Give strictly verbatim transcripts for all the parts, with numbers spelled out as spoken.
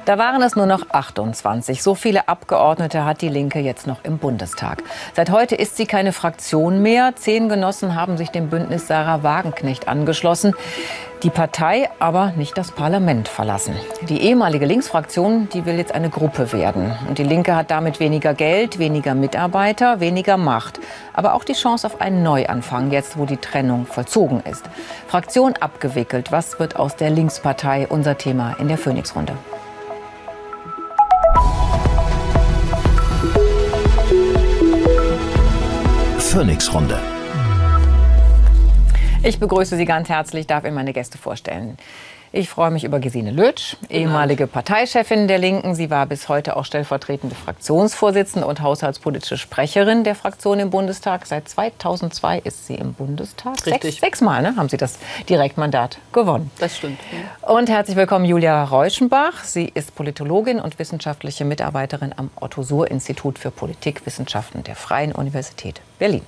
Da waren es nur noch achtundzwanzig. So viele Abgeordnete hat die Linke jetzt noch im Bundestag. Seit heute ist sie keine Fraktion mehr. Zehn Genossen haben sich dem Bündnis Sarah Wagenknecht angeschlossen. Die Partei aber nicht das Parlament verlassen. Die ehemalige Linksfraktion, die will jetzt eine Gruppe werden. Und die Linke hat damit weniger Geld, weniger Mitarbeiter, weniger Macht. Aber auch die Chance auf einen Neuanfang, jetzt wo die Trennung vollzogen ist. Fraktion abgewickelt. Was wird aus der Linkspartei? Unser Thema in der Phoenix-Runde. Phoenix-Runde. Ich begrüße Sie ganz herzlich, darf Ihnen meine Gäste vorstellen. Ich freue mich über Gesine Lötsch, ehemalige Parteichefin der Linken. Sie war bis heute auch stellvertretende Fraktionsvorsitzende und haushaltspolitische Sprecherin der Fraktion im Bundestag. Seit zweitausendzwei ist sie im Bundestag. Richtig. Sechs, sechsmal ne, haben Sie das Direktmandat gewonnen. Das stimmt. Und herzlich willkommen Julia Reuschenbach. Sie ist Politologin und wissenschaftliche Mitarbeiterin am Otto-Suhr-Institut für Politikwissenschaften der Freien Universität Berlin.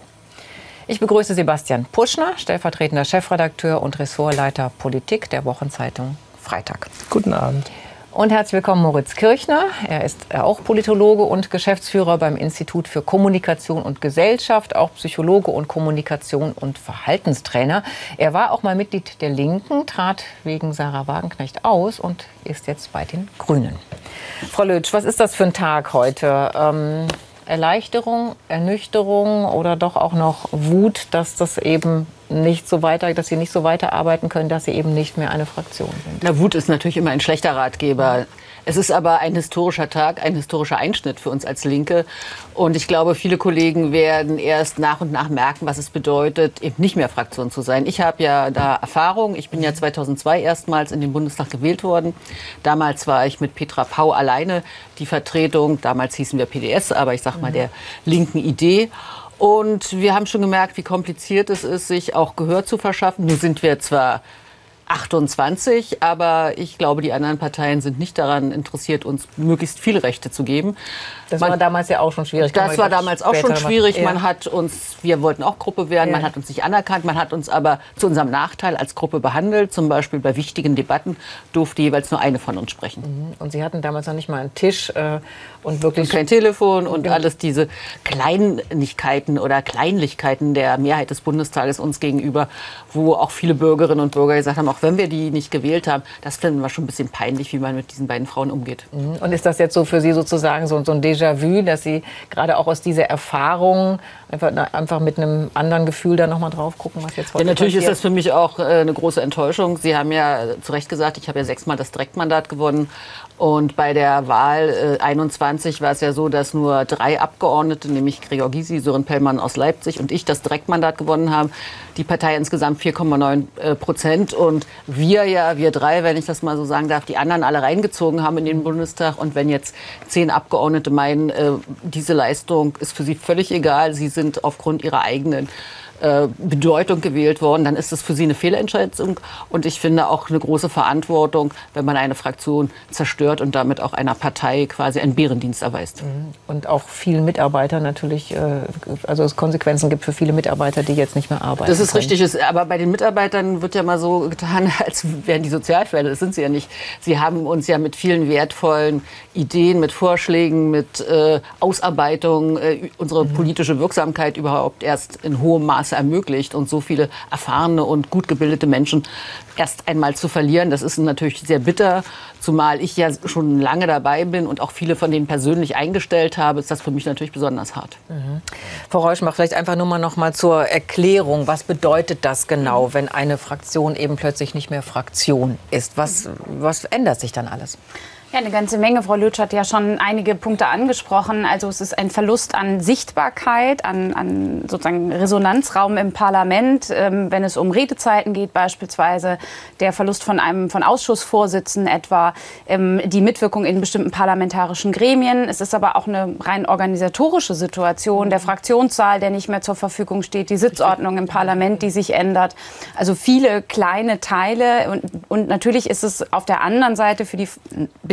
Ich begrüße Sebastian Puschner, stellvertretender Chefredakteur und Ressortleiter Politik der Wochenzeitung Freitag. Guten Abend. Und herzlich willkommen Moritz Kirchner. Er ist auch Politologe und Geschäftsführer beim Institut für Kommunikation und Gesellschaft, auch Psychologe und Kommunikation und Verhaltenstrainer. Er war auch mal Mitglied der Linken, trat wegen Sarah Wagenknecht aus und ist jetzt bei den Grünen. Frau Lötsch, was ist das für ein Tag heute? Ähm, Erleichterung, Ernüchterung oder doch auch noch Wut, dass das eben nicht so weiter, dass Sie nicht so weiterarbeiten können, dass Sie eben nicht mehr eine Fraktion sind? Na, Wut ist natürlich immer ein schlechter Ratgeber. Es ist aber ein historischer Tag, ein historischer Einschnitt für uns als Linke. Und ich glaube, viele Kollegen werden erst nach und nach merken, was es bedeutet, eben nicht mehr Fraktion zu sein. Ich habe ja da Erfahrung. Ich bin ja zweitausendzwei erstmals in den Bundestag gewählt worden. Damals war ich mit Petra Pau alleine die Vertretung. Damals hießen wir P D S, aber ich sag mal der linken Idee. Und wir haben schon gemerkt, wie kompliziert es ist, sich auch Gehör zu verschaffen. Nun sind wir zwar achtundzwanzig, aber ich glaube, die anderen Parteien sind nicht daran interessiert, uns möglichst viele Rechte zu geben. Das man, war damals ja auch schon schwierig. Das war damals auch schon schwierig. Ja. Man hat uns, wir wollten auch Gruppe werden, ja. Man hat uns nicht anerkannt, man hat uns aber zu unserem Nachteil als Gruppe behandelt. Zum Beispiel bei wichtigen Debatten durfte jeweils nur eine von uns sprechen. Und Sie hatten damals noch nicht mal einen Tisch äh, und wirklich und kein Telefon und ja. alles diese Kleinigkeiten oder Kleinlichkeiten der Mehrheit des Bundestages uns gegenüber, wo auch viele Bürgerinnen und Bürger gesagt haben, auch wenn wir die nicht gewählt haben, das finden wir schon ein bisschen peinlich, wie man mit diesen beiden Frauen umgeht. Und ist das jetzt so für Sie sozusagen so, so ein Déjà-vu, dass Sie gerade auch aus dieser Erfahrung einfach, einfach mit einem anderen Gefühl da nochmal drauf gucken, was jetzt heute ja, natürlich passiert? Ist das für mich auch äh, eine große Enttäuschung. Sie haben ja zu Recht gesagt, ich habe ja sechsmal das Direktmandat gewonnen. Und bei der Wahl äh, einundzwanzig war es ja so, dass nur drei Abgeordnete, nämlich Gregor Gysi, Sören Pellmann aus Leipzig und ich das Direktmandat gewonnen haben. Die Partei insgesamt vier Komma neun Prozent. Und wir ja, wir drei, wenn ich das mal so sagen darf, die anderen alle reingezogen haben in den Bundestag. Und wenn jetzt zehn Abgeordnete meinen, äh, diese Leistung ist für sie völlig egal, sie sind aufgrund ihrer eigenen Bedeutung gewählt worden, dann ist das für sie eine Fehlentscheidung. Und ich finde auch eine große Verantwortung, wenn man eine Fraktion zerstört und damit auch einer Partei quasi einen Bärendienst erweist. Und auch vielen Mitarbeitern natürlich, also es Konsequenzen gibt für viele Mitarbeiter, die jetzt nicht mehr arbeiten. Das ist können. richtig, aber bei den Mitarbeitern wird ja mal so getan, als wären die Sozialfälle. Das sind sie ja nicht. Sie haben uns ja mit vielen wertvollen Ideen, mit Vorschlägen, mit äh, Ausarbeitung äh, unsere mhm. politische Wirksamkeit überhaupt erst in hohem Maße ermöglicht. Und so viele erfahrene und gut gebildete Menschen erst einmal zu verlieren, das ist natürlich sehr bitter. Zumal ich ja schon lange dabei bin und auch viele von denen persönlich eingestellt habe, ist das für mich natürlich besonders hart. Mhm. Frau Reuschenbach, vielleicht einfach nur mal noch mal zur Erklärung. Was bedeutet das genau, wenn eine Fraktion eben plötzlich nicht mehr Fraktion ist? Was, was ändert sich dann alles? Ja, eine ganze Menge. Frau Lötsch hat ja schon einige Punkte angesprochen. Also es ist ein Verlust an Sichtbarkeit, an, an sozusagen Resonanzraum im Parlament, ähm, wenn es um Redezeiten geht beispielsweise, der Verlust von einem von Ausschussvorsitzenden etwa, ähm, die Mitwirkung in bestimmten parlamentarischen Gremien. Es ist aber auch eine rein organisatorische Situation, der Fraktionssaal, der nicht mehr zur Verfügung steht, die Sitzordnung im Parlament, die sich ändert. Also viele kleine Teile und, und natürlich ist es auf der anderen Seite für die bis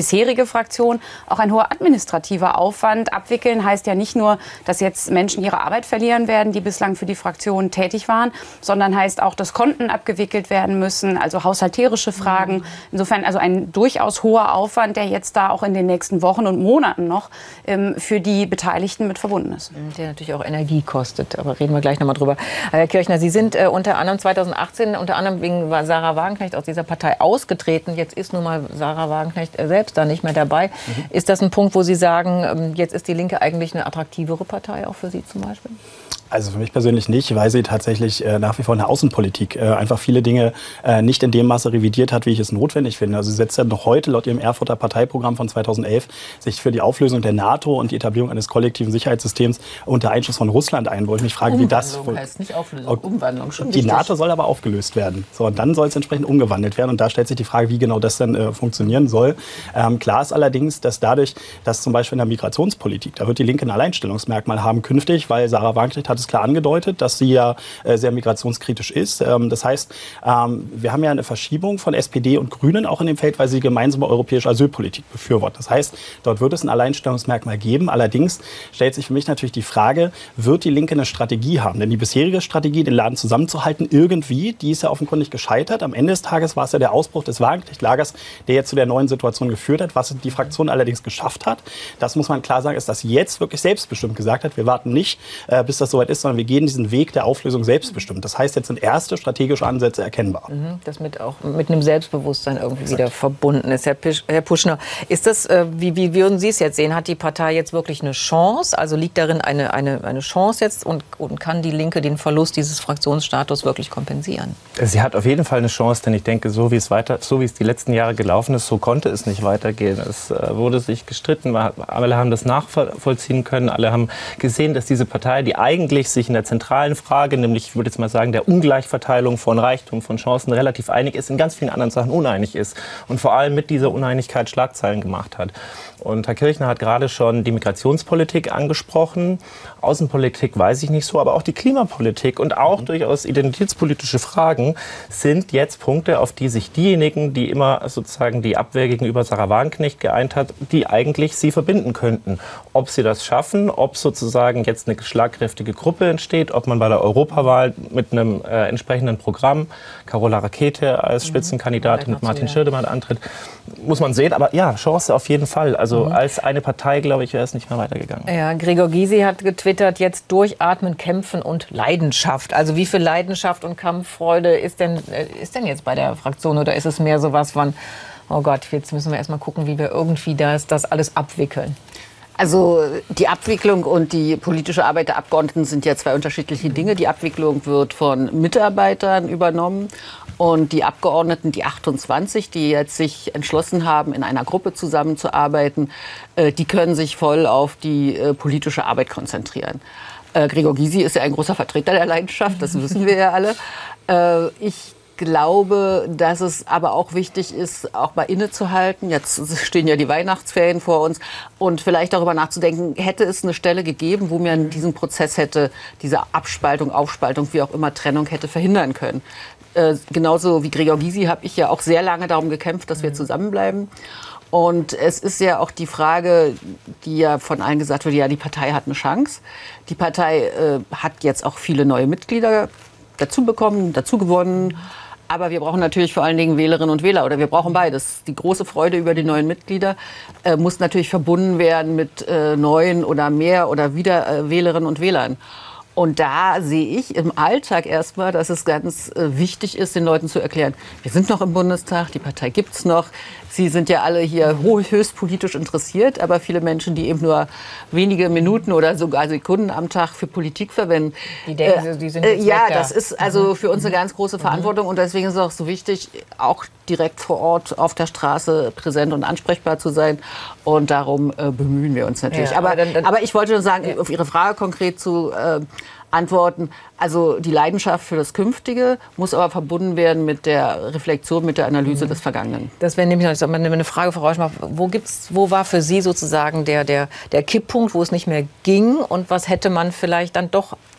bisherige Fraktion auch ein hoher administrativer Aufwand. Abwickeln heißt ja nicht nur, dass jetzt Menschen ihre Arbeit verlieren werden, die bislang für die Fraktion tätig waren, sondern heißt auch, dass Konten abgewickelt werden müssen, also haushalterische Fragen. Insofern also ein durchaus hoher Aufwand, der jetzt da auch in den nächsten Wochen und Monaten noch ähm, für die Beteiligten mit verbunden ist. Der natürlich auch Energie kostet, aber reden wir gleich noch mal drüber. Herr Kirchner, Sie sind äh, unter anderem zweitausendachtzehn unter anderem wegen Sarah Wagenknecht aus dieser Partei ausgetreten. Jetzt ist nun mal Sarah Wagenknecht äh, selbst da nicht mehr dabei. Mhm. Ist das ein Punkt, wo Sie sagen, ähm, jetzt ist die Linke eigentlich eine attraktivere Partei auch für Sie zum Beispiel? Also für mich persönlich nicht, weil sie tatsächlich äh, nach wie vor in der Außenpolitik äh, einfach viele Dinge äh, nicht in dem Maße revidiert hat, wie ich es notwendig finde. Also sie setzt ja noch heute laut ihrem Erfurter Parteiprogramm von zweitausendelf sich für die Auflösung der NATO und die Etablierung eines kollektiven Sicherheitssystems unter Einschluss von Russland ein, wo ich mich frage, wie das... Umwandlung heißt nicht Auflösung, Umwandlung. Schon die richtig. NATO soll aber aufgelöst werden. So, und dann soll es entsprechend umgewandelt werden. Und da stellt sich die Frage, wie genau das denn äh, funktionieren soll. Ähm, klar ist allerdings, dass dadurch, dass zum Beispiel in der Migrationspolitik, da wird die Linke ein Alleinstellungsmerkmal haben künftig, weil Sarah Wagenknecht hat es klar angedeutet, dass sie ja äh, sehr migrationskritisch ist. Ähm, das heißt, ähm, wir haben ja eine Verschiebung von S P D und Grünen auch in dem Feld, weil sie gemeinsame europäische Asylpolitik befürworten. Das heißt, dort wird es ein Alleinstellungsmerkmal geben. Allerdings stellt sich für mich natürlich die Frage, wird die Linke eine Strategie haben? Denn die bisherige Strategie, den Laden zusammenzuhalten, irgendwie, die ist ja offenkundig gescheitert. Am Ende des Tages war es ja der Ausbruch des Wagenknecht-Lagers, der jetzt zu der neuen Situation geführt hat. Was die Fraktion allerdings geschafft hat, das muss man klar sagen, ist, dass sie jetzt wirklich selbstbestimmt gesagt hat, wir warten nicht, äh, bis das soweit ist, sondern wir gehen diesen Weg der Auflösung selbstbestimmt. Das heißt, jetzt sind erste strategische Ansätze erkennbar. Mhm, das mit auch mit einem Selbstbewusstsein irgendwie Exakt. wieder verbunden ist. Herr, Pisch, Herr Puschner, ist das, äh, wie, wie würden Sie es jetzt sehen? Hat die Partei jetzt wirklich eine Chance? Also liegt darin eine, eine, eine Chance jetzt und, und kann die Linke den Verlust dieses Fraktionsstatus wirklich kompensieren? Sie hat auf jeden Fall eine Chance, denn ich denke, so wie es weiter, so wie es die letzten Jahre gelaufen ist, so konnte es nicht weitergehen. Es äh, wurde sich gestritten, alle haben das nachvollziehen können, alle haben gesehen, dass diese Partei, die eigentlich sich in der zentralen Frage, nämlich, ich würde jetzt mal sagen, der Ungleichverteilung von Reichtum, von Chancen relativ einig ist, in ganz vielen anderen Sachen uneinig ist und vor allem mit dieser Uneinigkeit Schlagzeilen gemacht hat. Und Herr Kirchner hat gerade schon die Migrationspolitik angesprochen. Außenpolitik weiß ich nicht so, aber auch die Klimapolitik und auch mhm. durchaus identitätspolitische Fragen sind jetzt Punkte, auf die sich diejenigen, die immer sozusagen die Abwehr gegenüber Sarah Wagenknecht geeint hat, die eigentlich sie verbinden könnten. Ob sie das schaffen, ob sozusagen jetzt eine schlagkräftige Gruppe entsteht, ob man bei der Europawahl mit einem äh, entsprechenden Programm, Carola Rakete als Spitzenkandidatin mit Martin Schirdemann antritt, muss man sehen. Aber ja, Chance auf jeden Fall. Also mhm. als eine Partei, glaube ich, wäre es nicht mehr weitergegangen. Ja, Gregor Gysi hat getwittert, jetzt durchatmen, kämpfen und Leidenschaft. Also wie viel Leidenschaft und Kampffreude ist denn, ist denn jetzt bei der Fraktion? Oder ist es mehr so was von, oh Gott, jetzt müssen wir erst mal gucken, wie wir irgendwie das, das alles abwickeln? Also die Abwicklung und die politische Arbeit der Abgeordneten sind ja zwei unterschiedliche Dinge. Die Abwicklung wird von Mitarbeitern übernommen und die Abgeordneten, die achtundzwanzig, die jetzt sich entschlossen haben, in einer Gruppe zusammenzuarbeiten, die können sich voll auf die politische Arbeit konzentrieren. Gregor Gysi ist ja ein großer Vertreter der Leidenschaft, das wissen wir ja alle. Ich glaube, dass es aber auch wichtig ist, auch mal innezuhalten. Jetzt stehen ja die Weihnachtsferien vor uns und vielleicht darüber nachzudenken, hätte es eine Stelle gegeben, wo man diesen Prozess hätte, diese Abspaltung, Aufspaltung, wie auch immer, Trennung hätte verhindern können. Äh, genauso wie Gregor Gysi habe ich ja auch sehr lange darum gekämpft, dass wir zusammenbleiben. Und es ist ja auch die Frage, die ja von allen gesagt wird, ja, die Partei hat eine Chance. Die Partei äh, hat jetzt auch viele neue Mitglieder dazu bekommen, dazu gewonnen. Aber wir brauchen natürlich vor allen Dingen Wählerinnen und Wähler oder wir brauchen beides. Die große Freude über die neuen Mitglieder äh, muss natürlich verbunden werden mit äh, neuen oder mehr oder wieder äh, Wählerinnen und Wählern. Und da sehe ich im Alltag erstmal, dass es ganz äh, wichtig ist, den Leuten zu erklären, wir sind noch im Bundestag, die Partei gibt's noch. Sie sind ja alle hier höchst politisch interessiert, aber viele Menschen, die eben nur wenige Minuten oder sogar Sekunden am Tag für Politik verwenden. Die denken, äh, die sind jetzt äh, ja, das da. ist also für uns eine ganz große Verantwortung und deswegen ist es auch so wichtig, auch direkt vor Ort auf der Straße präsent und ansprechbar zu sein. Und darum äh, bemühen wir uns natürlich. Ja, aber, aber, dann, dann, aber ich wollte nur sagen, ja. auf Ihre Frage konkret zu äh, antworten. Also die Leidenschaft für das Künftige muss aber verbunden werden mit der Reflexion, mit der Analyse mhm. des Vergangenen. Das wäre nämlich noch eine Frage, Frau Rauschenbach. Wo gibt's, wo war für Sie sozusagen der, der, der Kipppunkt, wo es nicht mehr ging? Und was hätte man vielleicht dann doch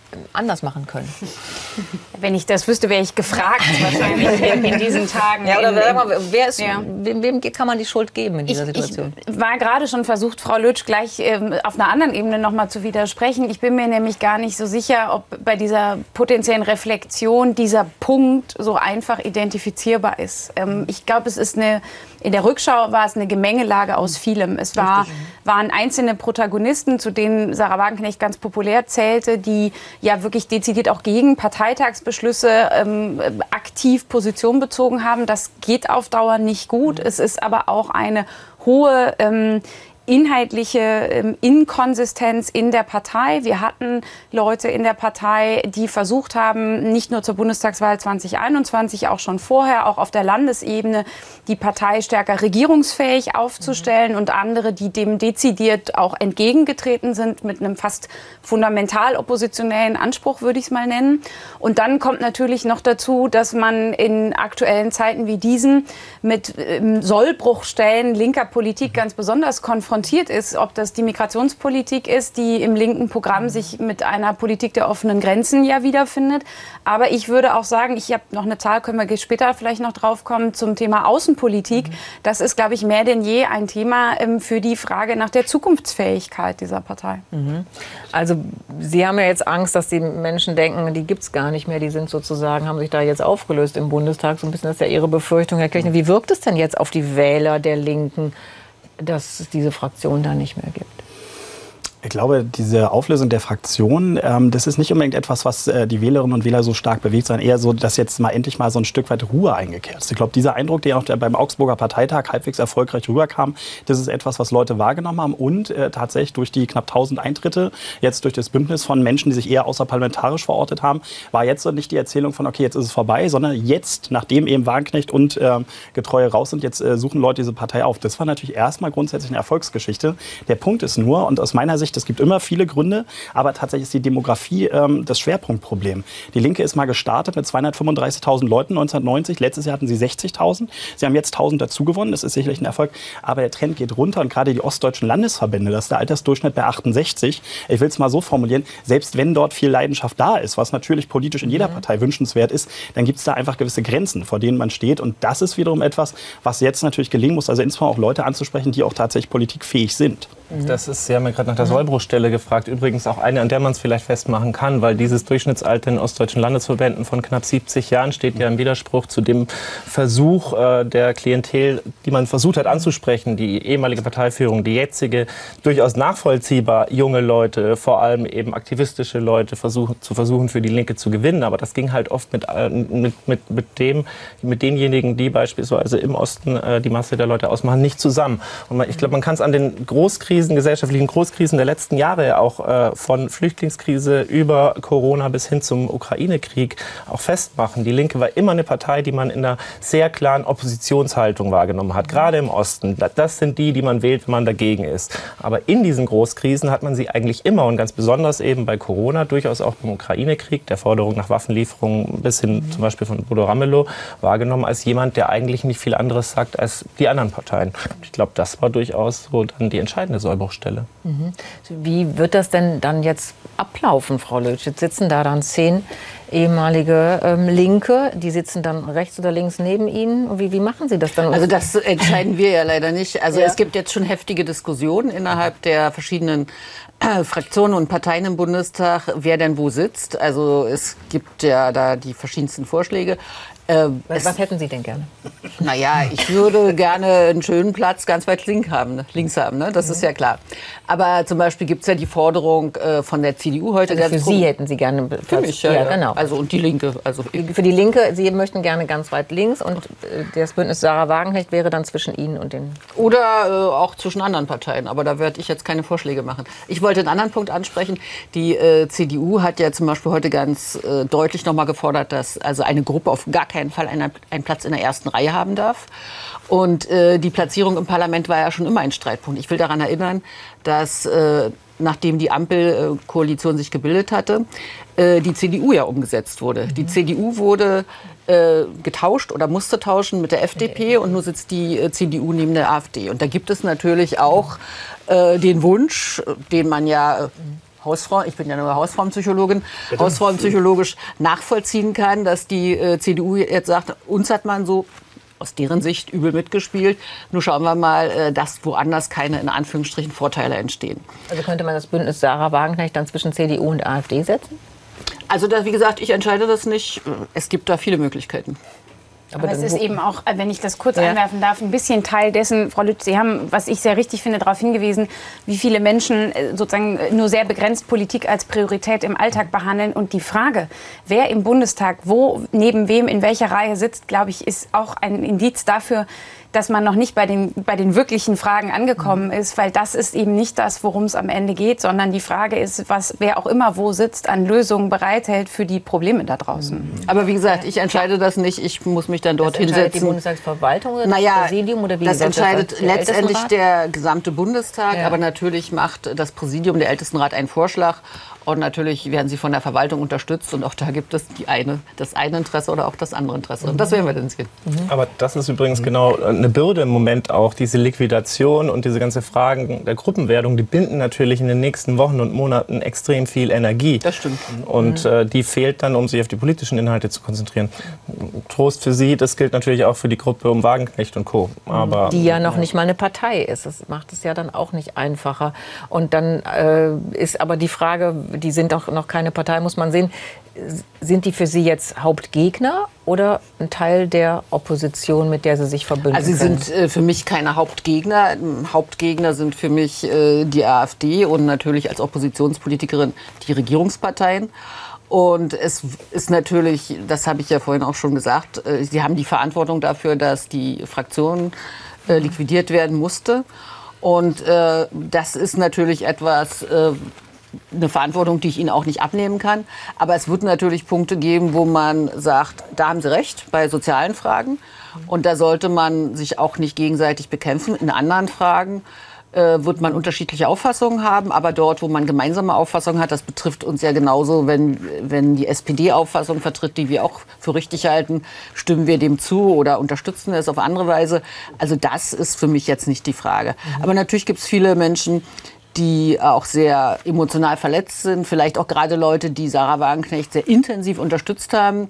anders machen können? Wenn ich das wüsste, wäre ich gefragt wahrscheinlich in, in diesen Tagen. Ja, oder in, sag mal, wer ist, ja. wem, wem kann man die Schuld geben in dieser ich, Situation? Ich war gerade schon versucht, Frau Lötsch gleich ähm, auf einer anderen Ebene noch mal zu widersprechen. Ich bin mir nämlich gar nicht so sicher, ob bei dieser potenziellen Reflexion dieser Punkt so einfach identifizierbar ist. Ähm, ich glaube, es ist eine In der Rückschau war es eine Gemengelage aus vielem. Es war, waren einzelne Protagonisten, zu denen Sahra Wagenknecht ganz populär zählte, die ja wirklich dezidiert auch gegen Parteitagsbeschlüsse ähm, aktiv Position bezogen haben. Das geht auf Dauer nicht gut. Es ist aber auch eine hohe ähm, inhaltliche ähm, Inkonsistenz in der Partei. Wir hatten Leute in der Partei, die versucht haben, nicht nur zur Bundestagswahl zwanzig einundzwanzig, auch schon vorher, auch auf der Landesebene, die Partei stärker regierungsfähig aufzustellen, mhm. und andere, die dem dezidiert auch entgegengetreten sind mit einem fast fundamental oppositionellen Anspruch, würde ich es mal nennen. Und dann kommt natürlich noch dazu, dass man in aktuellen Zeiten wie diesen mit ähm, Sollbruchstellen linker Politik ganz besonders konfrontiert ist, ob das die Migrationspolitik ist, die im linken Programm sich mit einer Politik der offenen Grenzen ja wiederfindet. Aber ich würde auch sagen, ich habe noch eine Zahl, können wir später vielleicht noch drauf kommen, zum Thema Außenpolitik. Das ist, glaube ich, mehr denn je ein Thema ähm, für die Frage nach der Zukunftsfähigkeit dieser Partei. Mhm. Also Sie haben ja jetzt Angst, dass die Menschen denken, die gibt es gar nicht mehr, die sind sozusagen, haben sich da jetzt aufgelöst im Bundestag. So ein bisschen ist ja Ihre Befürchtung, Herr Kirchner. Wie wirkt es denn jetzt auf die Wähler der Linken, dass es diese Fraktion da nicht mehr gibt? Ich glaube, diese Auflösung der Fraktion, ähm, das ist nicht unbedingt etwas, was äh, die Wählerinnen und Wähler so stark bewegt, sondern eher so, dass jetzt mal endlich mal so ein Stück weit Ruhe eingekehrt ist. Ich glaube, dieser Eindruck, der auch der beim Augsburger Parteitag halbwegs erfolgreich rüberkam, das ist etwas, was Leute wahrgenommen haben und äh, tatsächlich durch die knapp tausend Eintritte, jetzt durch das Bündnis von Menschen, die sich eher außerparlamentarisch verortet haben, war jetzt so nicht die Erzählung von, okay, jetzt ist es vorbei, sondern jetzt, nachdem eben Wagenknecht und äh, Getreue raus sind, jetzt äh, suchen Leute diese Partei auf. Das war natürlich erstmal grundsätzlich eine Erfolgsgeschichte. Der Punkt ist nur, und aus meiner Sicht, es gibt immer viele Gründe, aber tatsächlich ist die Demografie ähm, das Schwerpunktproblem. Die Linke ist mal gestartet mit zweihundertfünfunddreißigtausend Leuten neunzehnhundertneunzig. Letztes Jahr hatten sie sechzigtausend. Sie haben jetzt tausend dazugewonnen. Das ist sicherlich ein Erfolg. Aber der Trend geht runter und gerade die ostdeutschen Landesverbände, das ist der Altersdurchschnitt bei achtundsechzig. Ich will es mal so formulieren, selbst wenn dort viel Leidenschaft da ist, was natürlich politisch in jeder Partei wünschenswert ist, dann gibt es da einfach gewisse Grenzen, vor denen man steht. Und das ist wiederum etwas, was jetzt natürlich gelingen muss, also insbesondere auch Leute anzusprechen, die auch tatsächlich politikfähig sind. Das ist, Sie haben ja gerade nach der Sollbruchstelle gefragt, übrigens auch eine, an der man es vielleicht festmachen kann, weil dieses Durchschnittsalter in ostdeutschen Landesverbänden von knapp siebzig Jahren steht ja im Widerspruch zu dem Versuch äh, der Klientel, die man versucht hat anzusprechen, die ehemalige Parteiführung, die jetzige, durchaus nachvollziehbar junge Leute, vor allem eben aktivistische Leute versuchen, zu versuchen für die Linke zu gewinnen. Aber das ging halt oft mit, äh, mit, mit, mit, dem, mit denjenigen, die beispielsweise im Osten äh, die Masse der Leute ausmachen, nicht zusammen. Und man, ich glaube, man kann es an den Großkrisen Krisen, gesellschaftlichen Großkrisen der letzten Jahre, auch äh, von Flüchtlingskrise über Corona bis hin zum Ukraine-Krieg, auch festmachen. Die Linke war immer eine Partei, die man in einer sehr klaren Oppositionshaltung wahrgenommen hat, gerade im Osten. Das sind die, die man wählt, wenn man dagegen ist. Aber in diesen Großkrisen hat man sie eigentlich immer und ganz besonders eben bei Corona, durchaus auch beim Ukraine-Krieg, der Forderung nach Waffenlieferungen bis hin zum Beispiel von Bodo Ramelow, wahrgenommen als jemand, der eigentlich nicht viel anderes sagt als die anderen Parteien. Ich glaube, das war durchaus so dann die entscheidende Sollbruchstelle. Mhm. Wie wird das denn dann jetzt ablaufen, Frau Lötsch? Jetzt sitzen da dann zehn ehemalige ähm, Linke, die sitzen dann rechts oder links neben Ihnen. Wie, wie machen Sie das dann? Also das entscheiden wir ja leider nicht. Also ja. Es gibt jetzt schon heftige Diskussionen innerhalb der verschiedenen äh, Fraktionen und Parteien im Bundestag, wer denn wo sitzt. Also es gibt ja da die verschiedensten Vorschläge. Äh, was, was hätten Sie denn gerne? Naja, ich würde gerne einen schönen Platz ganz weit links haben, links haben, ne? Das mhm. ist ja klar. Aber zum Beispiel gibt es ja die Forderung äh, von der C D U heute. Also für Sie hätten Sie gerne Platz. Für mich, ja, ja, ja. Genau. Also und die Linke. Also für die Linke, Sie möchten gerne ganz weit links und äh, das Bündnis Sahra Wagenknecht wäre dann zwischen Ihnen und den... Oder äh, auch zwischen anderen Parteien, aber da werde ich jetzt keine Vorschläge machen. Ich wollte einen anderen Punkt ansprechen. Die äh, C D U hat ja zum Beispiel heute ganz äh, deutlich noch mal gefordert, dass also eine Gruppe auf gar keinen Fall einen, einen Platz in der ersten Reihe haben darf. Und äh, die Platzierung im Parlament war ja schon immer ein Streitpunkt. Ich will daran erinnern, dass äh, nachdem die Ampelkoalition sich gebildet hatte, äh, die C D U ja umgesetzt wurde. Mhm. Die C D U wurde äh, getauscht oder musste tauschen mit der F D P und nun sitzt die äh, C D U neben der AfD. Und da gibt es natürlich auch äh, den Wunsch, den man ja äh, Hausfrau, ich bin ja nur Hausfrauenpsychologin, Hausfrauenpsychologisch nachvollziehen kann, dass die äh, C D U jetzt sagt, uns hat man so aus deren Sicht übel mitgespielt. Nur schauen wir mal, äh, dass woanders keine, in Anführungsstrichen, Vorteile entstehen. Also könnte man das Bündnis Sarah Wagenknecht dann zwischen C D U und AfD setzen? Also da, wie gesagt, ich entscheide das nicht. Es gibt da viele Möglichkeiten. Aber, Aber es ist eben auch, wenn ich das kurz ja. einwerfen darf, ein bisschen Teil dessen, Frau Lütz, Sie haben, was ich sehr richtig finde, darauf hingewiesen, wie viele Menschen sozusagen nur sehr begrenzt Politik als Priorität im Alltag behandeln. Und die Frage, wer im Bundestag wo, neben wem, in welcher Reihe sitzt, glaube ich, ist auch ein Indiz dafür, dass man noch nicht bei den, bei den wirklichen Fragen angekommen ist, weil das ist eben nicht das, worum es am Ende geht, sondern die Frage ist, was wer auch immer wo sitzt, an Lösungen bereithält für die Probleme da draußen. Aber wie gesagt, ich entscheide das nicht, ich muss mich dann dort hinsetzen. Die Bundestagsverwaltung oder naja, das Präsidium oder wie? Das entscheidet das letztendlich der gesamte Bundestag, ja. aber natürlich macht das Präsidium, der Ältestenrat, einen Vorschlag. Und natürlich werden sie von der Verwaltung unterstützt. Und auch da gibt es die eine, das eine Interesse oder auch das andere Interesse. Und das werden wir dann sehen. Mhm. Aber das ist übrigens genau eine Bürde im Moment auch. Diese Liquidation und diese ganzen Fragen der Gruppenwertung, die binden natürlich in den nächsten Wochen und Monaten extrem viel Energie. Das stimmt. Und äh, die fehlt dann, um sich auf die politischen Inhalte zu konzentrieren. Trost für Sie, das gilt natürlich auch für die Gruppe um Wagenknecht und Co. Aber, die ja noch ja. nicht mal eine Partei ist. Das macht es ja dann auch nicht einfacher. Und dann äh, ist aber die Frage, die sind auch noch keine Partei, muss man sehen. Sind die für Sie jetzt Hauptgegner oder ein Teil der Opposition, mit der Sie sich verbünden Also sie können? sind äh, für mich keine Hauptgegner. Hauptgegner sind für mich äh, die AfD und natürlich als Oppositionspolitikerin die Regierungsparteien. Und es ist natürlich, das habe ich ja vorhin auch schon gesagt, äh, sie haben die Verantwortung dafür, dass die Fraktion äh, liquidiert werden musste. Und äh, das ist natürlich etwas, äh, eine Verantwortung, die ich Ihnen auch nicht abnehmen kann. Aber es wird natürlich Punkte geben, wo man sagt, da haben Sie recht, bei sozialen Fragen. Und da sollte man sich auch nicht gegenseitig bekämpfen. In anderen Fragen äh, wird man unterschiedliche Auffassungen haben. Aber dort, wo man gemeinsame Auffassungen hat, das betrifft uns ja genauso, wenn, wenn die S P D Auffassung vertritt, die wir auch für richtig halten, stimmen wir dem zu oder unterstützen es auf andere Weise. Also das ist für mich jetzt nicht die Frage. Mhm. Aber natürlich gibt es viele Menschen, die auch sehr emotional verletzt sind. Vielleicht auch gerade Leute, die Sarah Wagenknecht sehr intensiv unterstützt haben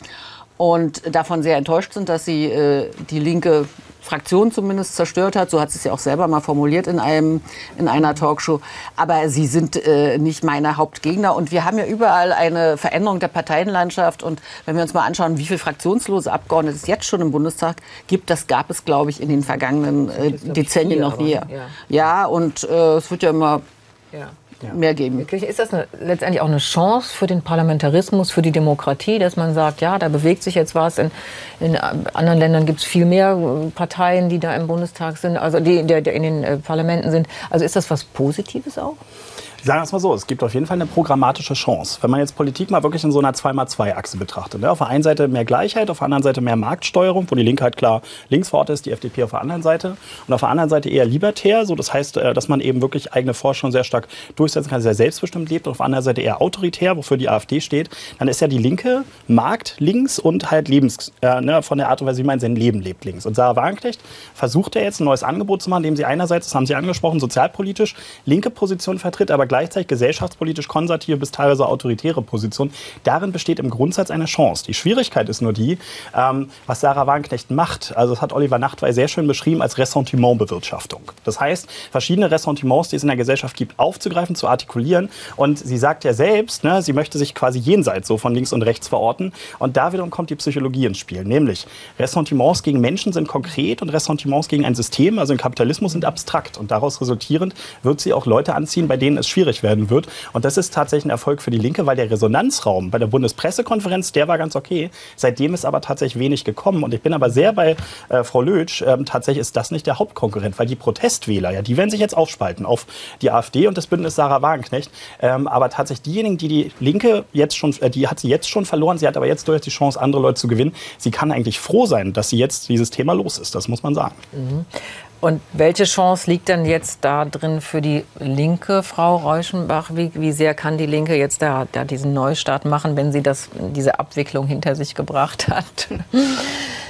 und davon sehr enttäuscht sind, dass sie äh, die linke Fraktion zumindest zerstört hat. So hat sie es ja auch selber mal formuliert in, einem, in einer Talkshow. Aber sie sind äh, nicht meine Hauptgegner. Und wir haben ja überall eine Veränderung der Parteienlandschaft. Und wenn wir uns mal anschauen, wie viele fraktionslose Abgeordnete es jetzt schon im Bundestag gibt, das gab es, glaube ich, in den vergangenen äh, Dezennien noch nie. Ja. ja, und äh, es wird ja immer ja. mehr geben. Ist das eine, letztendlich auch eine Chance für den Parlamentarismus, für die Demokratie, dass man sagt, ja, da bewegt sich jetzt was. In, in anderen Ländern gibt es viel mehr Parteien, die da im Bundestag sind, also die, die, die in den äh, Parlamenten sind. Also ist das was Positives auch? Sagen wir es mal so, es gibt auf jeden Fall eine programmatische Chance. Wenn man jetzt Politik mal wirklich in so einer zwei mal zwei Achse betrachtet. Ne? Auf der einen Seite mehr Gleichheit, auf der anderen Seite mehr Marktsteuerung, wo die Linke halt klar links vor Ort ist, die F D P auf der anderen Seite. Und auf der anderen Seite eher libertär, so das heißt, dass man eben wirklich eigene Forschung sehr stark durchsetzen kann, sehr selbstbestimmt lebt. Und auf der anderen Seite eher autoritär, wofür die AfD steht. Dann ist ja die Linke Markt links und halt Lebens, äh, ne, von der Art und Weise, wie man sein Leben lebt, links. Und Sarah Wagenknecht versucht ja jetzt ein neues Angebot zu machen, indem sie einerseits, das haben Sie angesprochen, sozialpolitisch linke Position vertritt, aber gleichzeitig gesellschaftspolitisch konservative bis teilweise autoritäre Position. Darin besteht im Grundsatz eine Chance. Die Schwierigkeit ist nur die, ähm, was Sarah Wagenknecht macht. Also das hat Oliver Nachtwey sehr schön beschrieben als Ressentimentbewirtschaftung. Das heißt, verschiedene Ressentiments, die es in der Gesellschaft gibt, aufzugreifen, zu artikulieren. Und sie sagt ja selbst, ne, sie möchte sich quasi jenseits so von links und rechts verorten. Und da wiederum kommt die Psychologie ins Spiel. Nämlich Ressentiments gegen Menschen sind konkret und Ressentiments gegen ein System, also den Kapitalismus, sind abstrakt. Und daraus resultierend wird sie auch Leute anziehen, bei denen es schwierig werden wird. Und das ist tatsächlich ein Erfolg für die Linke, weil der Resonanzraum bei der Bundespressekonferenz, der war ganz okay. Seitdem ist aber tatsächlich wenig gekommen. Und ich bin aber sehr bei äh, Frau Lötsch, ähm, tatsächlich ist das nicht der Hauptkonkurrent, weil die Protestwähler, ja, die werden sich jetzt aufspalten auf die AfD und das Bündnis Sarah Wagenknecht. Ähm, aber tatsächlich diejenigen, die die Linke jetzt schon, äh, die hat sie jetzt schon verloren. Sie hat aber jetzt durchaus die Chance, andere Leute zu gewinnen. Sie kann eigentlich froh sein, dass sie jetzt dieses Thema los ist. Das muss man sagen. Mhm. Und welche Chance liegt denn jetzt da drin für die Linke, Frau Reuschenbach? Wie, wie sehr kann die Linke jetzt da, da diesen Neustart machen, wenn sie das, diese Abwicklung hinter sich gebracht hat?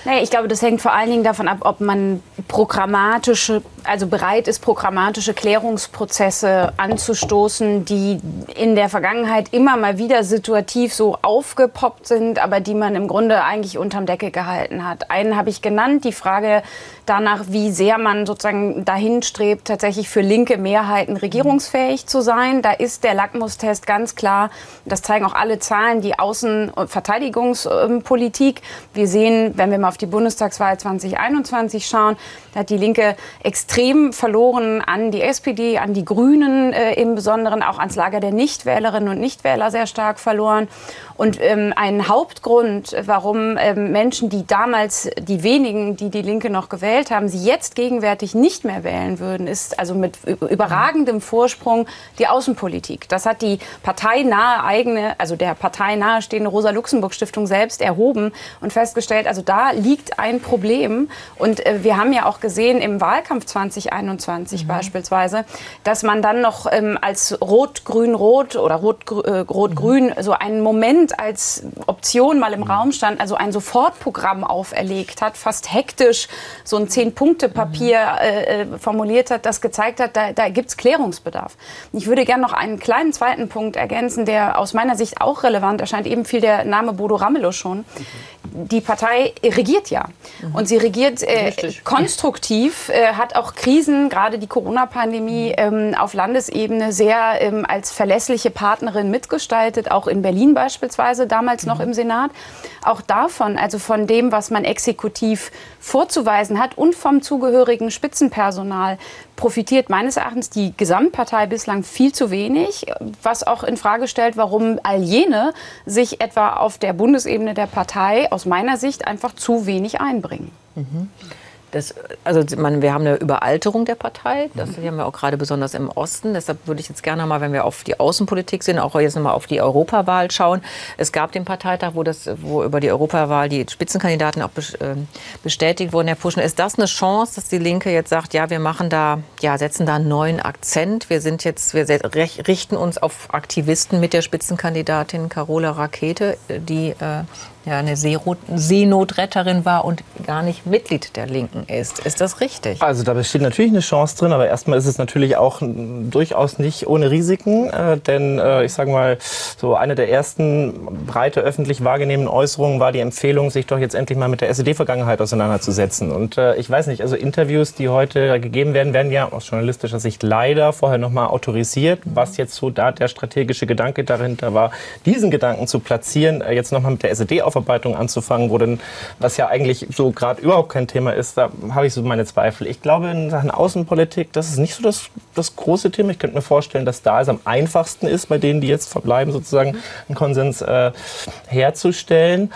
Nee, ich glaube, das hängt vor allen Dingen davon ab, ob man programmatische, also bereit ist, programmatische Klärungsprozesse anzustoßen, die in der Vergangenheit immer mal wieder situativ so aufgepoppt sind, aber die man im Grunde eigentlich unterm Deckel gehalten hat. Einen habe ich genannt, die Frage danach, wie sehr man sozusagen dahin strebt, tatsächlich für linke Mehrheiten regierungsfähig zu sein. Da ist der Lackmustest ganz klar, das zeigen auch alle Zahlen, die Außen- und Verteidigungspolitik. Wir sehen, wenn wir mal auf die Bundestagswahl zwanzig einundzwanzig schauen, da hat die Linke extrem verloren an die S P D, an die Grünen äh, im Besonderen, auch ans Lager der Nichtwählerinnen und Nichtwähler sehr stark verloren. Und ähm, ein Hauptgrund, warum ähm, Menschen, die damals, die wenigen, die die Linke noch gewählt haben, sie jetzt gegenwärtig nicht mehr wählen würden, ist also mit überragendem Vorsprung die Außenpolitik. Das hat die parteinahe eigene, also der parteinahe stehende Rosa-Luxemburg-Stiftung selbst erhoben und festgestellt, also da liegt ein Problem. Und äh, wir haben ja auch gesehen im Wahlkampf zwanzig einundzwanzig mhm. beispielsweise, dass man dann noch ähm, als Rot-Grün-Rot oder Rot-Grün äh, so einen Moment als Option mal im mhm. Raum stand, also ein Sofortprogramm auferlegt hat, fast hektisch so ein Zehn-Punkte-Papier äh, formuliert hat, das gezeigt hat, da, da gibt es Klärungsbedarf. Ich würde gerne noch einen kleinen zweiten Punkt ergänzen, der aus meiner Sicht auch relevant erscheint. Eben fiel der Name Bodo Ramelow schon. Die Partei regiert ja. Mhm. Und sie regiert äh, konstruktiv, äh, hat auch Krisen, gerade die Corona-Pandemie, ähm, auf Landesebene sehr ähm, als verlässliche Partnerin mitgestaltet, auch in Berlin beispielsweise, damals mhm. noch im Senat. Auch davon, also von dem, was man exekutiv vorzuweisen hat und vom zugehörigen Spitzenpersonal, profitiert meines Erachtens die Gesamtpartei bislang viel zu wenig, was auch in Frage stellt, warum all jene sich etwa auf der Bundesebene der Partei aus meiner Sicht einfach zu wenig einbringen. Mhm. Das, also man, wir haben eine Überalterung der Partei, das haben wir auch gerade besonders im Osten. Deshalb würde ich jetzt gerne mal, wenn wir auf die Außenpolitik sind, auch jetzt nochmal auf die Europawahl schauen. Es gab den Parteitag, wo, das, wo über die Europawahl die Spitzenkandidaten auch bestätigt wurden, Herr Puschner. Ist das eine Chance, dass die Linke jetzt sagt, ja, wir machen da, ja, setzen da einen neuen Akzent. Wir sind jetzt, wir richten uns auf Aktivisten mit der Spitzenkandidatin Carola Rackete, die äh, ja eine Seenotretterin war und gar nicht Mitglied der Linken ist. Ist das richtig? Also da besteht natürlich eine Chance drin, aber erstmal ist es natürlich auch durchaus nicht ohne Risiken, äh, denn äh, ich sage mal, so eine der ersten breite öffentlich wahrgenommenen Äußerungen war die Empfehlung, sich doch jetzt endlich mal mit der S E D-Vergangenheit auseinanderzusetzen. Und äh, ich weiß nicht, also Interviews, die heute gegeben werden, werden ja aus journalistischer Sicht leider vorher nochmal autorisiert, was jetzt so da der strategische Gedanke dahinter war, diesen Gedanken zu platzieren, äh, jetzt nochmal mit der S E D auf Aufarbeitung anzufangen, wo denn, was ja eigentlich so gerade überhaupt kein Thema ist, da habe ich so meine Zweifel. Ich glaube, in Sachen Außenpolitik, das ist nicht so das, das große Thema. Ich könnte mir vorstellen, dass da es am einfachsten ist, bei denen, die jetzt verbleiben, sozusagen einen Konsens äh, herzustellen.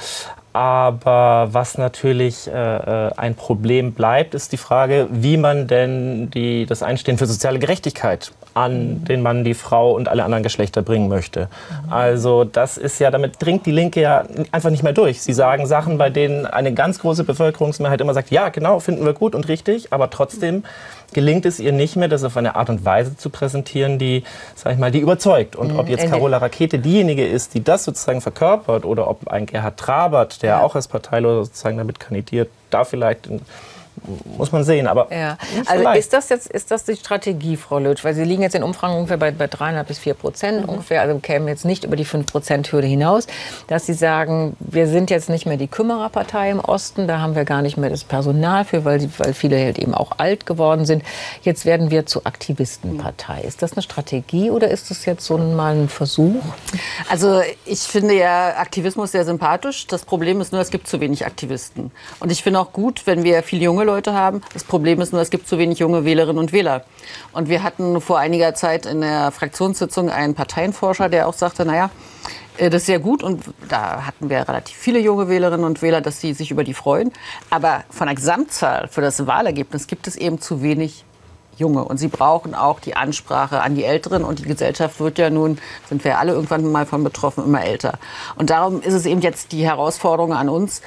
Aber was natürlich äh, ein Problem bleibt, ist die Frage, wie man denn die, das Einstehen für soziale Gerechtigkeit an den Mann, die Frau und alle anderen Geschlechter bringen möchte. Also das ist ja, damit dringt die Linke ja einfach nicht mehr durch. Sie sagen Sachen, bei denen eine ganz große Bevölkerungsmehrheit immer sagt, ja genau, finden wir gut und richtig, aber trotzdem gelingt es ihr nicht mehr, das auf eine Art und Weise zu präsentieren, die, sag ich mal, die überzeugt. Und ob jetzt Carola Rackete diejenige ist, die das sozusagen verkörpert, oder ob ein Gerhard Trabert, der ja auch als Parteiloser sozusagen damit kandidiert, da vielleicht in, muss man sehen, aber ja. Also ist das jetzt ist das die Strategie, Frau Lötsch? Weil Sie liegen jetzt in Umfragen ungefähr bei, bei dreieinhalb bis vier Prozent mhm. ungefähr, also kämen jetzt nicht über die fünf Prozent Hürde hinaus, dass Sie sagen, wir sind jetzt nicht mehr die Kümmererpartei im Osten, da haben wir gar nicht mehr das Personal für, weil, weil viele halt eben auch alt geworden sind. Jetzt werden wir zur Aktivistenpartei. Ist das eine Strategie oder ist das jetzt so mal ein Versuch? Also ich finde ja Aktivismus sehr sympathisch. Das Problem ist nur, es gibt zu wenig Aktivisten. Und ich finde auch gut, wenn wir viele junge Leute haben. Das Problem ist nur, es gibt zu wenig junge Wählerinnen und Wähler. Und wir hatten vor einiger Zeit in der Fraktionssitzung einen Parteienforscher, der auch sagte, naja, das ist sehr gut und da hatten wir relativ viele junge Wählerinnen und Wähler, dass sie sich über die freuen. Aber von der Gesamtzahl für das Wahlergebnis gibt es eben zu wenig Junge. Und sie brauchen auch die Ansprache an die Älteren. Und die Gesellschaft wird ja nun, sind wir alle irgendwann mal von betroffen, immer älter. Und darum ist es eben jetzt die Herausforderung an uns,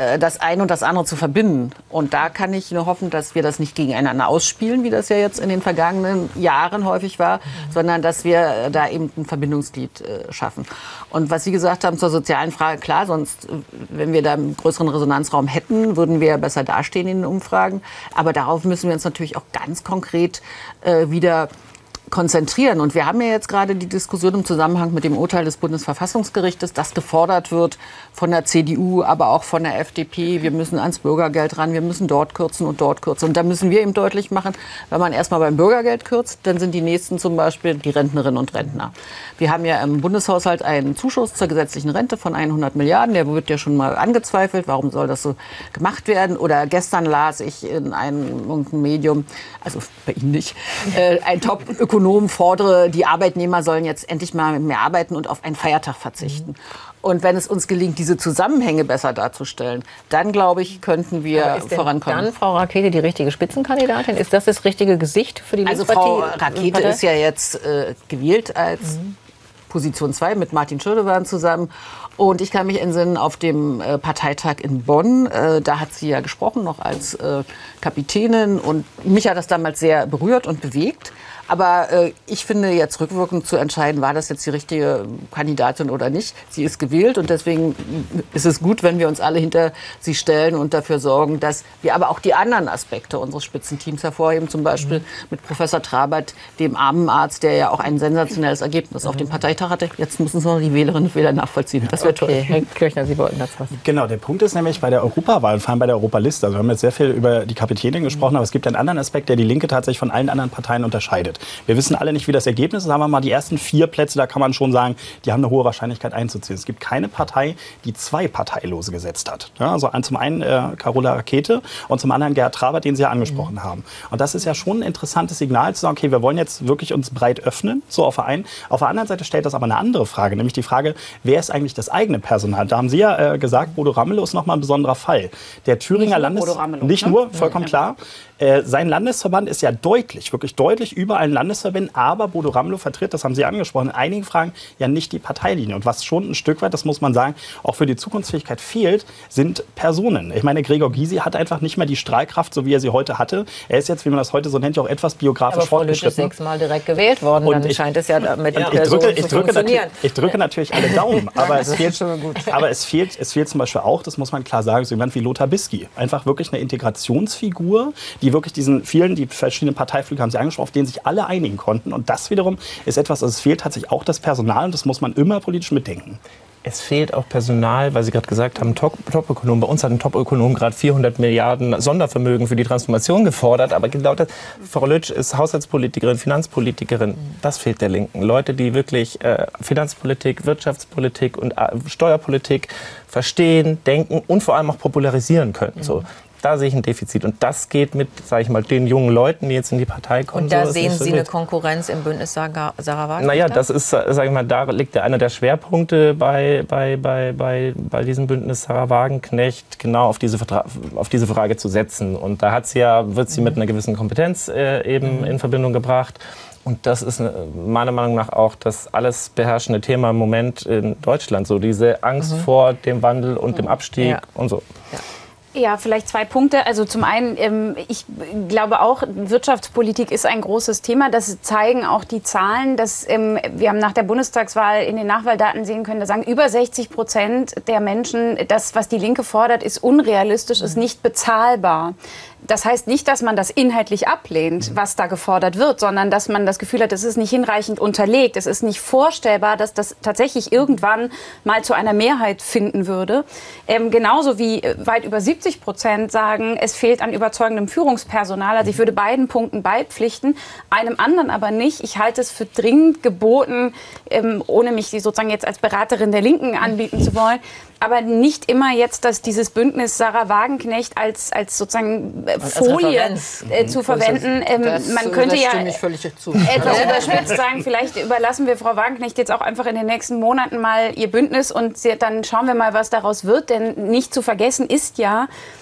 das eine und das andere zu verbinden. Und da kann ich nur hoffen, dass wir das nicht gegeneinander ausspielen, wie das ja jetzt in den vergangenen Jahren häufig war, mhm. sondern dass wir da eben ein Verbindungsglied äh, schaffen. Und was Sie gesagt haben zur sozialen Frage, klar, sonst, wenn wir da einen größeren Resonanzraum hätten, würden wir besser dastehen in den Umfragen. Aber darauf müssen wir uns natürlich auch ganz konkret äh, wieder konzentrieren. Und wir haben ja jetzt gerade die Diskussion im Zusammenhang mit dem Urteil des Bundesverfassungsgerichtes, das gefordert wird von der C D U, aber auch von der F D P. Wir müssen ans Bürgergeld ran, wir müssen dort kürzen und dort kürzen. Und da müssen wir eben deutlich machen, wenn man erstmal beim Bürgergeld kürzt, dann sind die nächsten zum Beispiel die Rentnerinnen und Rentner. Wir haben ja im Bundeshaushalt einen Zuschuss zur gesetzlichen Rente von hundert Milliarden. Der wird ja schon mal angezweifelt. Warum soll das so gemacht werden? Oder gestern las ich in einem irgendeinem Medium, also bei Ihnen nicht, äh, ein Top-Ökonom fordere, die Arbeitnehmer sollen jetzt endlich mal mehr arbeiten und auf einen Feiertag verzichten. Und wenn es uns gelingt, diese Zusammenhänge besser darzustellen, dann, glaube ich, könnten wir ist denn vorankommen. Dann Frau Rakete die richtige Spitzenkandidatin? Ist das das richtige Gesicht für die Also Linkspartei? Frau Rakete ist ja jetzt äh, gewählt als mhm. Position zwei mit Martin Schirdewan zusammen. Und ich kann mich entsinnen auf dem äh, Parteitag in Bonn. Äh, da hat sie ja gesprochen, noch als äh, Kapitänin. Und mich hat das damals sehr berührt und bewegt. Aber äh, ich finde jetzt rückwirkend zu entscheiden, war das jetzt die richtige Kandidatin oder nicht. Sie ist gewählt und deswegen ist es gut, wenn wir uns alle hinter sie stellen und dafür sorgen, dass wir aber auch die anderen Aspekte unseres Spitzenteams hervorheben. Zum Beispiel mhm. mit Professor Trabert, dem Armenarzt, der ja auch ein sensationelles Ergebnis mhm. auf dem Parteitag hatte. Jetzt müssen es noch die Wählerinnen und Wähler nachvollziehen. Das wäre okay. toll. Herr Kirchner, Sie wollten das was. Genau, der Punkt ist nämlich bei der Europawahl, vor allem bei der Europaliste. Also wir haben jetzt sehr viel über die Kapitänin gesprochen, aber es gibt einen anderen Aspekt, der die Linke tatsächlich von allen anderen Parteien unterscheidet. Wir wissen alle nicht, wie das Ergebnis ist. Sagen wir mal, die ersten vier Plätze, da kann man schon sagen, die haben eine hohe Wahrscheinlichkeit einzuziehen. Es gibt keine Partei, die zwei Parteilose gesetzt hat. Ja, also zum einen äh, Carola Rakete und zum anderen Gerhard Trabert, den Sie ja angesprochen mhm. haben. Und das ist ja schon ein interessantes Signal, zu sagen, okay, wir wollen jetzt wirklich uns breit öffnen, so auf der einen. Auf der anderen Seite stellt das aber eine andere Frage, nämlich die Frage, wer ist eigentlich das eigene Personal? Da haben Sie ja äh, gesagt, Bodo Ramelow ist nochmal ein besonderer Fall. Der Thüringer Landes... Bodo Ramelow, nicht ne? nur, vollkommen ja. klar. Äh, sein Landesverband ist ja deutlich, wirklich deutlich über allen Landesverbänden, aber Bodo Ramelow vertritt, das haben Sie angesprochen, in einigen Fragen ja nicht die Parteilinie. Und was schon ein Stück weit, das muss man sagen, auch für die Zukunftsfähigkeit fehlt, sind Personen. Ich meine, Gregor Gysi hat einfach nicht mehr die Strahlkraft, so wie er sie heute hatte. Er ist jetzt, wie man das heute so nennt, ja auch etwas biografisch aber fortgeschritten. Aber Frau Lüth ist sechsmal direkt gewählt worden, und dann ich, scheint es ja mit den Personen drücke, ich zu drücke funktionieren. Ich drücke natürlich alle Daumen, aber, es fehlt, aber es, fehlt, es fehlt zum Beispiel auch, das muss man klar sagen, so jemand wie Lothar Bisky. Einfach wirklich eine Integrationsfigur, die wirklich diesen vielen, die verschiedenen Parteiflüge haben Sie angesprochen, auf denen sich alle einigen konnten. Und das wiederum ist etwas, also es fehlt tatsächlich auch das Personal und das muss man immer politisch mitdenken. Es fehlt auch Personal, weil Sie gerade gesagt haben, Top-Ökonom. Bei uns hat ein Top-Ökonom gerade vierhundert Milliarden Sondervermögen für die Transformation gefordert. Aber genau das, Frau Lütsch ist Haushaltspolitikerin, Finanzpolitikerin. Das fehlt der Linken. Leute, die wirklich äh, Finanzpolitik, Wirtschaftspolitik und äh, Steuerpolitik verstehen, denken und vor allem auch popularisieren können. Mhm. So. Da sehe ich ein Defizit. Und das geht mit, sage ich mal, den jungen Leuten, die jetzt in die Partei kommen. Und da so, sehen so Sie mit. eine Konkurrenz im Bündnis Sarah Wagenknecht? Naja, das ist, sage ich mal, da liegt einer der Schwerpunkte bei, bei, bei, bei, bei diesem Bündnis Sarah Wagenknecht, genau auf diese, Vertra- auf diese Frage zu setzen. Und da hat sie ja, wird sie mhm. mit einer gewissen Kompetenz äh, eben mhm. in Verbindung gebracht. Und das ist meiner Meinung nach auch das alles beherrschende Thema im Moment in Deutschland. So diese Angst mhm. vor dem Wandel und mhm. dem Abstieg ja. und so. Ja. Ja, vielleicht zwei Punkte. Also zum einen, ähm, ich glaube auch, Wirtschaftspolitik ist ein großes Thema. Das zeigen auch die Zahlen. Dass, ähm, wir haben nach der Bundestagswahl in den Nachwahldaten sehen können, da sagen über sechzig Prozent der Menschen, das, was die Linke fordert, ist unrealistisch, mhm. ist nicht bezahlbar. Das heißt nicht, dass man das inhaltlich ablehnt, was da gefordert wird, sondern dass man das Gefühl hat, es ist nicht hinreichend unterlegt. Es ist nicht vorstellbar, dass das tatsächlich irgendwann mal zu einer Mehrheit finden würde. Ähm, genauso wie weit über siebzig Prozent sagen, es fehlt an überzeugendem Führungspersonal. Also ich würde beiden Punkten beipflichten, einem anderen aber nicht. Ich halte es für dringend geboten, ähm, ohne mich sozusagen jetzt als Beraterin der Linken anbieten zu wollen, aber nicht immer jetzt, dass dieses Bündnis Sarah Wagenknecht als, als sozusagen als Folie äh, zu verwenden. Ähm, das, man könnte ja ich völlig zu. etwas überspitzt sagen, vielleicht überlassen wir Frau Wagenknecht jetzt auch einfach in den nächsten Monaten mal ihr Bündnis und sie, dann schauen wir mal, was daraus wird. Denn nicht zu vergessen ist ja,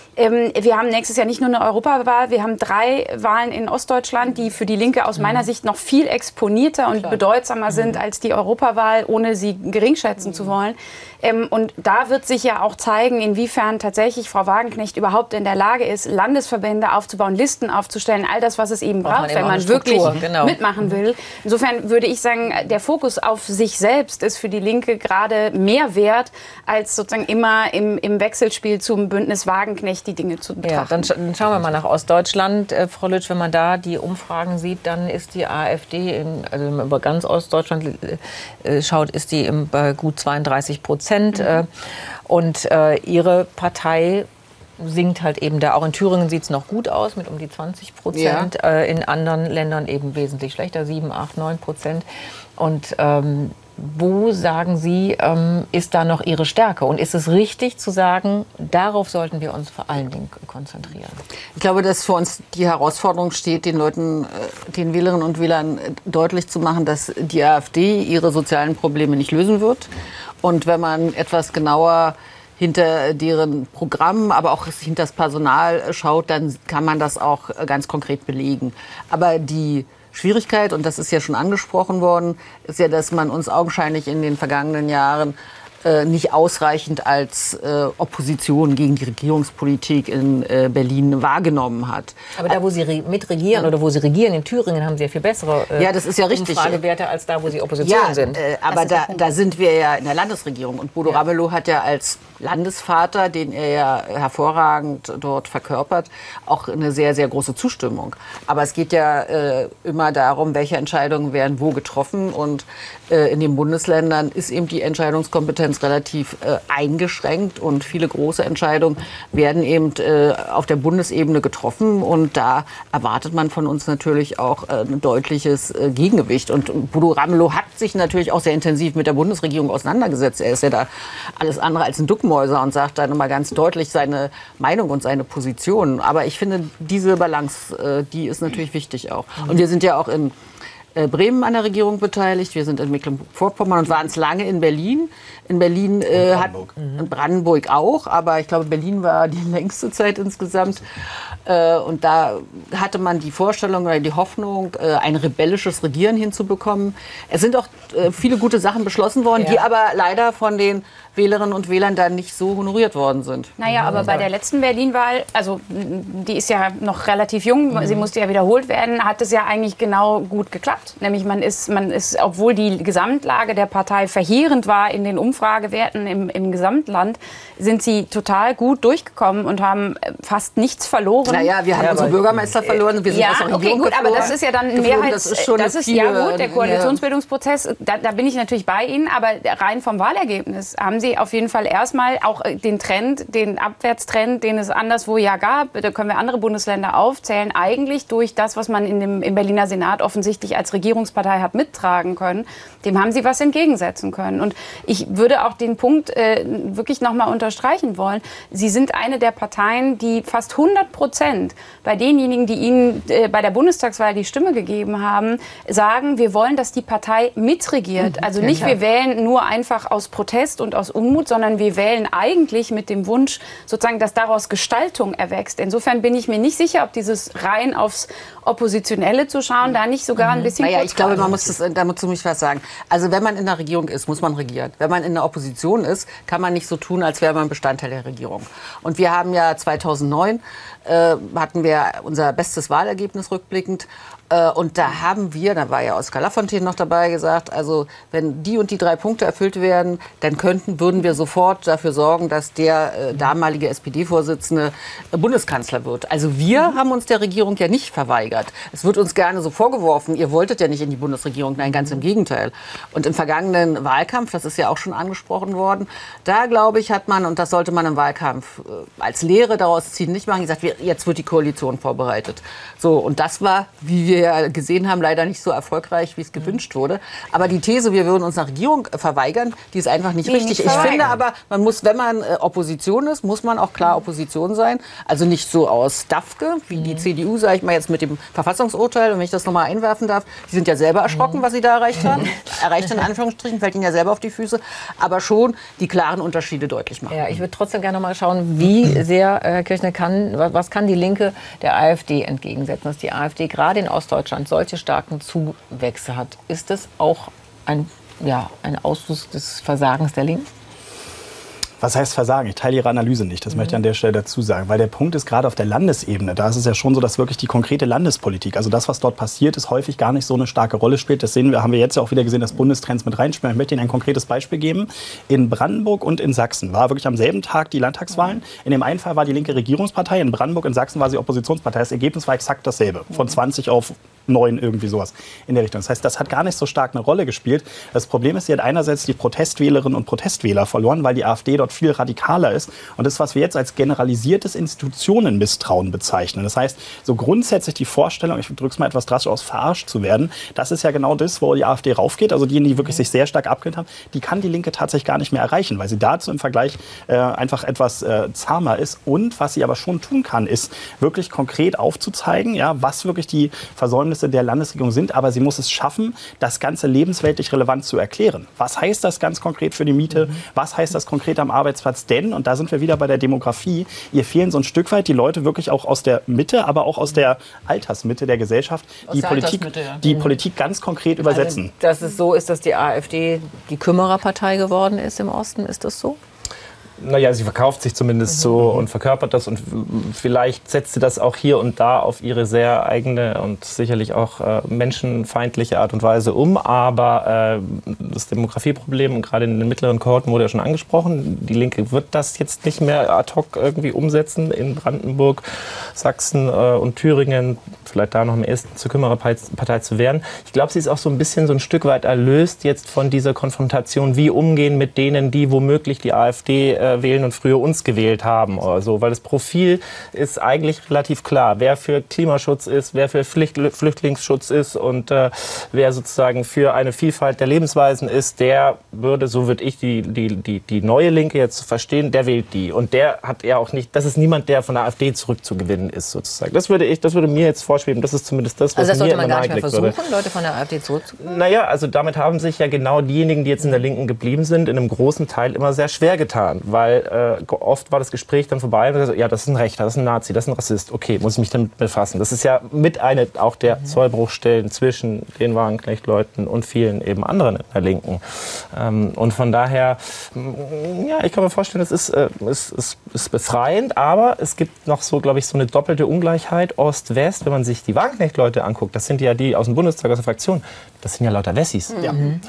Ähm, wir haben nächstes Jahr nicht nur eine Europawahl, wir haben drei Wahlen in Ostdeutschland, die für die Linke aus meiner Sicht noch viel exponierter und Klar. bedeutsamer sind als die Europawahl, ohne sie geringschätzen mhm. zu wollen. Ähm, und da wird sich ja auch zeigen, inwiefern tatsächlich Frau Wagenknecht überhaupt in der Lage ist, Landesverbände aufzubauen, Listen aufzustellen, all das, was es eben braucht, man wenn man wirklich genau. mitmachen will. Insofern würde ich sagen, der Fokus auf sich selbst ist für die Linke gerade mehr wert, als sozusagen immer im, im Wechselspiel zum Bündnis Wagenknecht die Dinge zu betrachten. Ja, dann, sch dann schauen wir mal nach Ostdeutschland. Äh, Frau Lütsch, wenn man da die Umfragen sieht, dann ist die AfD, in, also wenn man über ganz Ostdeutschland äh, schaut, ist die im, bei gut zweiunddreißig Prozent. Mhm. Und äh, ihre Partei sinkt halt eben da. Auch in Thüringen sieht es noch gut aus mit um die zwanzig Prozent. Ja. Äh, in anderen Ländern eben wesentlich schlechter, sieben, acht, neun Prozent. Und ähm, wo, sagen Sie, ähm, ist da noch Ihre Stärke? Und ist es richtig zu sagen, darauf sollten wir uns vor allen Dingen konzentrieren? Ich glaube, dass für uns die Herausforderung steht, den Leuten, den Wählerinnen und Wählern deutlich zu machen, dass die AfD ihre sozialen Probleme nicht lösen wird. Und wenn man etwas genauer hinter deren Programm, aber auch hinter das Personal schaut, dann kann man das auch ganz konkret belegen. Aber die Schwierigkeit, und das ist ja schon angesprochen worden, ist ja, dass man uns augenscheinlich in den vergangenen Jahren äh, nicht ausreichend als äh, Opposition gegen die Regierungspolitik in äh, Berlin wahrgenommen hat. Aber da, wo Sie re mitregieren oder wo Sie regieren, in Thüringen, haben Sie ja viel bessere äh, ja, das ist ja richtig. Umfragewerte als da, wo Sie Opposition ja, sind. Äh, aber da, da sind wir ja in der Landesregierung. Und Bodo ja. Ramelow hat ja als Landesvater, den er ja hervorragend dort verkörpert, auch eine sehr, sehr große Zustimmung. Aber es geht ja äh, immer darum, welche Entscheidungen werden wo getroffen. Und äh, in den Bundesländern ist eben die Entscheidungskompetenz relativ äh, eingeschränkt. Und viele große Entscheidungen werden eben äh, auf der Bundesebene getroffen. Und da erwartet man von uns natürlich auch äh, ein deutliches äh, Gegengewicht. Und Bodo Ramelow hat sich natürlich auch sehr intensiv mit der Bundesregierung auseinandergesetzt. Er ist ja da alles andere als ein Duckmäuser und sagt dann immer ganz deutlich seine Meinung und seine Position. Aber ich finde, diese Balance, äh, die ist natürlich wichtig auch. Und wir sind ja auch in äh, Bremen an der Regierung beteiligt. Wir sind in Mecklenburg-Vorpommern und waren es lange in Berlin. In Berlin äh, hat in Brandenburg auch, aber ich glaube, Berlin war die längste Zeit insgesamt. Äh, und da hatte man die Vorstellung oder die Hoffnung, äh, ein rebellisches Regieren hinzubekommen. Es sind auch äh, viele gute Sachen beschlossen worden, ja. die aber leider von den Wählerinnen und Wählern dann nicht so honoriert worden sind. Naja, aber bei der letzten Berlin-Wahl, also die ist ja noch relativ jung, mhm. sie musste ja wiederholt werden, hat es ja eigentlich genau gut geklappt. Nämlich man ist, man ist, obwohl die Gesamtlage der Partei verheerend war in den Umfragewerten im, im Gesamtland, sind sie total gut durchgekommen und haben fast nichts verloren. Naja, wir haben ja, unseren Bürgermeister verloren, wir sind ja, aus der okay, gut, aber das ist ja dann ein Mehrheits... Das ist, schon das ist ja gut, der Koalitionsbildungsprozess, da, da bin ich natürlich bei Ihnen, aber rein vom Wahlergebnis haben Sie auf jeden Fall erstmal auch den Trend, den Abwärtstrend, den es anderswo ja gab, da können wir andere Bundesländer aufzählen, eigentlich durch das, was man in dem, im Berliner Senat offensichtlich als Regierungspartei hat mittragen können, dem haben Sie was entgegensetzen können. Und ich würde auch den Punkt äh, wirklich noch mal unterstreichen wollen. Sie sind eine der Parteien, die fast hundert Prozent bei denjenigen, die Ihnen äh, bei der Bundestagswahl die Stimme gegeben haben, sagen, wir wollen, dass die Partei mitregiert. Also nicht, wir wählen nur einfach aus Protest und aus Unmut, sondern wir wählen eigentlich mit dem Wunsch, sozusagen, dass daraus Gestaltung erwächst. Insofern bin ich mir nicht sicher, ob dieses rein aufs Oppositionelle zu schauen, da nicht sogar ein bisschen... Naja, ich glaube, man muss das, da muss ich was sagen. Also wenn man in der Regierung ist, muss man regieren. Wenn man in der Opposition ist, kann man nicht so tun, als wäre man Bestandteil der Regierung. Und wir haben ja zweitausendneun, äh, hatten wir unser bestes Wahlergebnis rückblickend. Und da haben wir, da war ja Oskar Lafontaine noch dabei, gesagt, also wenn die und die drei Punkte erfüllt werden, dann könnten, würden wir sofort dafür sorgen, dass der äh, damalige S P D-Vorsitzende äh, Bundeskanzler wird. Also wir mhm. haben uns der Regierung ja nicht verweigert. Es wird uns gerne so vorgeworfen, ihr wolltet ja nicht in die Bundesregierung. Nein, ganz im Gegenteil. Und im vergangenen Wahlkampf, das ist ja auch schon angesprochen worden, da glaube ich, hat man, und das sollte man im Wahlkampf äh, als Lehre daraus ziehen, nicht machen, gesagt, wir, jetzt wird die Koalition vorbereitet. So, und das war, wie wir ja gesehen haben, leider nicht so erfolgreich, wie es gewünscht wurde. Aber die These, wir würden uns einer Regierung verweigern, die ist einfach nicht Nee, richtig. nicht Ich verweigern. finde aber, man muss, wenn man äh, Opposition ist, muss man auch klar Opposition sein. Also nicht so aus Dafke, wie die C D U, sage ich mal jetzt mit dem Verfassungsurteil. Und wenn ich das nochmal einwerfen darf, die sind ja selber erschrocken, was sie da erreicht haben. Erreicht in Anführungsstrichen, fällt ihnen ja selber auf die Füße. Aber schon die klaren Unterschiede deutlich machen. Ja, ich würde trotzdem gerne noch mal schauen, wie sehr, Herr Kirchner, kann, was kann die Linke der AfD entgegensetzen, dass die AfD gerade in Ostdeutschland solche starken Zuwächse hat. Ist das auch ein, ja, ein Ausfluss des Versagens der Linken? Was heißt Versagen? Ich teile Ihre Analyse nicht, das mhm. möchte ich an der Stelle dazu sagen. Weil der Punkt ist, gerade auf der Landesebene, da ist es ja schon so, dass wirklich die konkrete Landespolitik, also das, was dort passiert, ist häufig gar nicht so eine starke Rolle spielt. Das sehen wir, haben wir jetzt ja auch wieder gesehen, dass Bundestrends mit reinspielen. Ich möchte Ihnen ein konkretes Beispiel geben. In Brandenburg und in Sachsen war wirklich am selben Tag die Landtagswahlen. In dem einen Fall war die linke Regierungspartei, in Brandenburg, in Sachsen war sie Oppositionspartei. Das Ergebnis war exakt dasselbe, von zwanzig auf neun, irgendwie sowas in der Richtung. Das heißt, das hat gar nicht so stark eine Rolle gespielt. Das Problem ist, sie hat einerseits die Protestwählerinnen und Protestwähler verloren, weil die AfD dort viel radikaler ist. Und das, was wir jetzt als generalisiertes Institutionenmisstrauen bezeichnen. Das heißt, so grundsätzlich die Vorstellung, ich drücke es mal etwas drastisch aus, verarscht zu werden, das ist ja genau das, wo die AfD raufgeht. Also diejenigen, die wirklich sich sehr stark abgelehnt haben, die kann die Linke tatsächlich gar nicht mehr erreichen, weil sie dazu im Vergleich äh, einfach etwas äh, zahmer ist. Und was sie aber schon tun kann, ist wirklich konkret aufzuzeigen, ja, was wirklich die Versäumnisse der Landesregierung sind. Aber sie muss es schaffen, das Ganze lebensweltlich relevant zu erklären. Was heißt das ganz konkret für die Miete? Was heißt das konkret am Arbeitsplatz? Denn, und da sind wir wieder bei der Demografie, ihr fehlen so ein Stück weit die Leute wirklich auch aus der Mitte, aber auch aus der Altersmitte der Gesellschaft, Aus die, der Politik, Altersmitte, ja. die Politik ganz konkret übersetzen. Also, dass es so ist, dass die AfD die Kümmererpartei geworden ist im Osten, ist das so? Naja, sie verkauft sich zumindest mhm. so und verkörpert das und vielleicht setzt sie das auch hier und da auf ihre sehr eigene und sicherlich auch äh, menschenfeindliche Art und Weise um. Aber äh, das Demografieproblem, und gerade in den mittleren Kohorten wurde ja schon angesprochen, die Linke wird das jetzt nicht mehr ad hoc irgendwie umsetzen in Brandenburg, Sachsen äh, und Thüringen, vielleicht da noch am ehesten zur Kümmererpartei zu werden. Ich glaube, sie ist auch so ein bisschen so ein Stück weit erlöst jetzt von dieser Konfrontation, wie umgehen mit denen, die womöglich die AfD äh, wählen und früher uns gewählt haben oder so, weil das Profil ist eigentlich relativ klar, wer für Klimaschutz ist, wer für Pflicht, Flüchtlingsschutz ist und äh, wer sozusagen für eine Vielfalt der Lebensweisen ist, der würde, so würde ich die, die, die, die neue Linke jetzt verstehen, der wählt die und der hat ja auch nicht, das ist niemand, der von der AfD zurückzugewinnen ist sozusagen. Das würde ich, das würde mir jetzt vorschweben, das ist zumindest das, was also das mir sollte man immer gar nicht mehr versuchen, würde. Leute von der AfD zurückzugewinnen? Naja, also damit haben sich ja genau diejenigen, die jetzt in der Linken geblieben sind, in einem großen Teil immer sehr schwer getan, weil äh, oft war das Gespräch dann vorbei und gesagt, ja, das ist ein Rechter, das ist ein Nazi, das ist ein Rassist. Okay, muss ich mich damit befassen. Das ist ja mit einer auch der mhm. Zollbruchstellen zwischen den Wagenknecht-Leuten und vielen eben anderen in der Linken. Ähm, und von daher, ja, ich kann mir vorstellen, es ist, äh, ist, ist, ist befreiend, aber es gibt noch so, glaube ich, so eine doppelte Ungleichheit Ost-West. Wenn man sich die Wagenknecht-Leute anguckt, das sind ja die aus dem Bundestag, aus der Fraktion, das sind ja lauter Wessis. Ja. Mhm.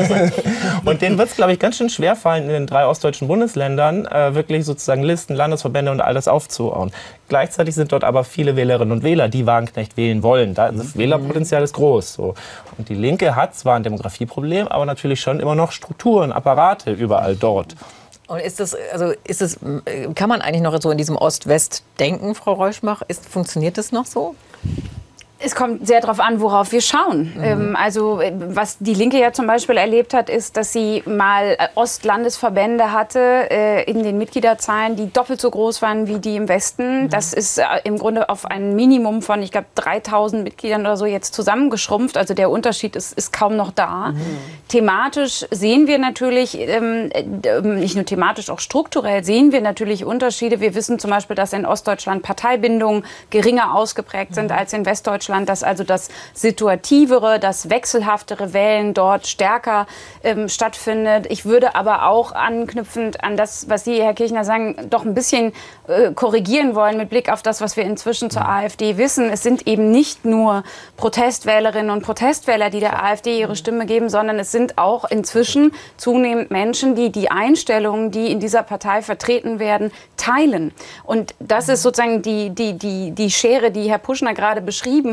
Und denen wird es, glaube ich, ganz schön schwerfallen, in den drei ostdeutschen Bundesländern äh, wirklich sozusagen Listen, Landesverbände und all das aufzubauen. Gleichzeitig sind dort aber viele Wählerinnen und Wähler, die Wagenknecht wählen wollen. Da, das Wählerpotenzial ist groß. So. Und die Linke hat zwar ein Demografieproblem, aber natürlich schon immer noch Strukturen, Apparate überall dort. Und ist das, also ist das, kann man eigentlich noch so in diesem Ost-West-Denken, Frau Reuschmach? Ist, funktioniert das noch so? Es kommt sehr darauf an, worauf wir schauen. Mhm. Ähm, also was die Linke ja zum Beispiel erlebt hat, ist, dass sie mal Ostlandesverbände hatte äh, in den Mitgliederzahlen, die doppelt so groß waren wie die im Westen. Mhm. Das ist äh, im Grunde auf ein Minimum von, ich glaube, dreitausend Mitgliedern oder so jetzt zusammengeschrumpft. Also der Unterschied ist, ist kaum noch da. Mhm. Thematisch sehen wir natürlich, ähm, äh, nicht nur thematisch, auch strukturell sehen wir natürlich Unterschiede. Wir wissen zum Beispiel, dass in Ostdeutschland Parteibindungen geringer ausgeprägt sind mhm. als in Westdeutschland. Dass also das situativere, das wechselhaftere Wählen dort stärker ähm, stattfindet. Ich würde aber auch anknüpfend an das, was Sie, Herr Kirchner, sagen, doch ein bisschen äh, korrigieren wollen mit Blick auf das, was wir inzwischen zur AfD wissen. Es sind eben nicht nur Protestwählerinnen und Protestwähler, die der AfD ihre Stimme geben, sondern es sind auch inzwischen zunehmend Menschen, die die Einstellungen, die in dieser Partei vertreten werden, teilen. Und das ist sozusagen die, die, die, die Schere, die Herr Puschner gerade beschrieben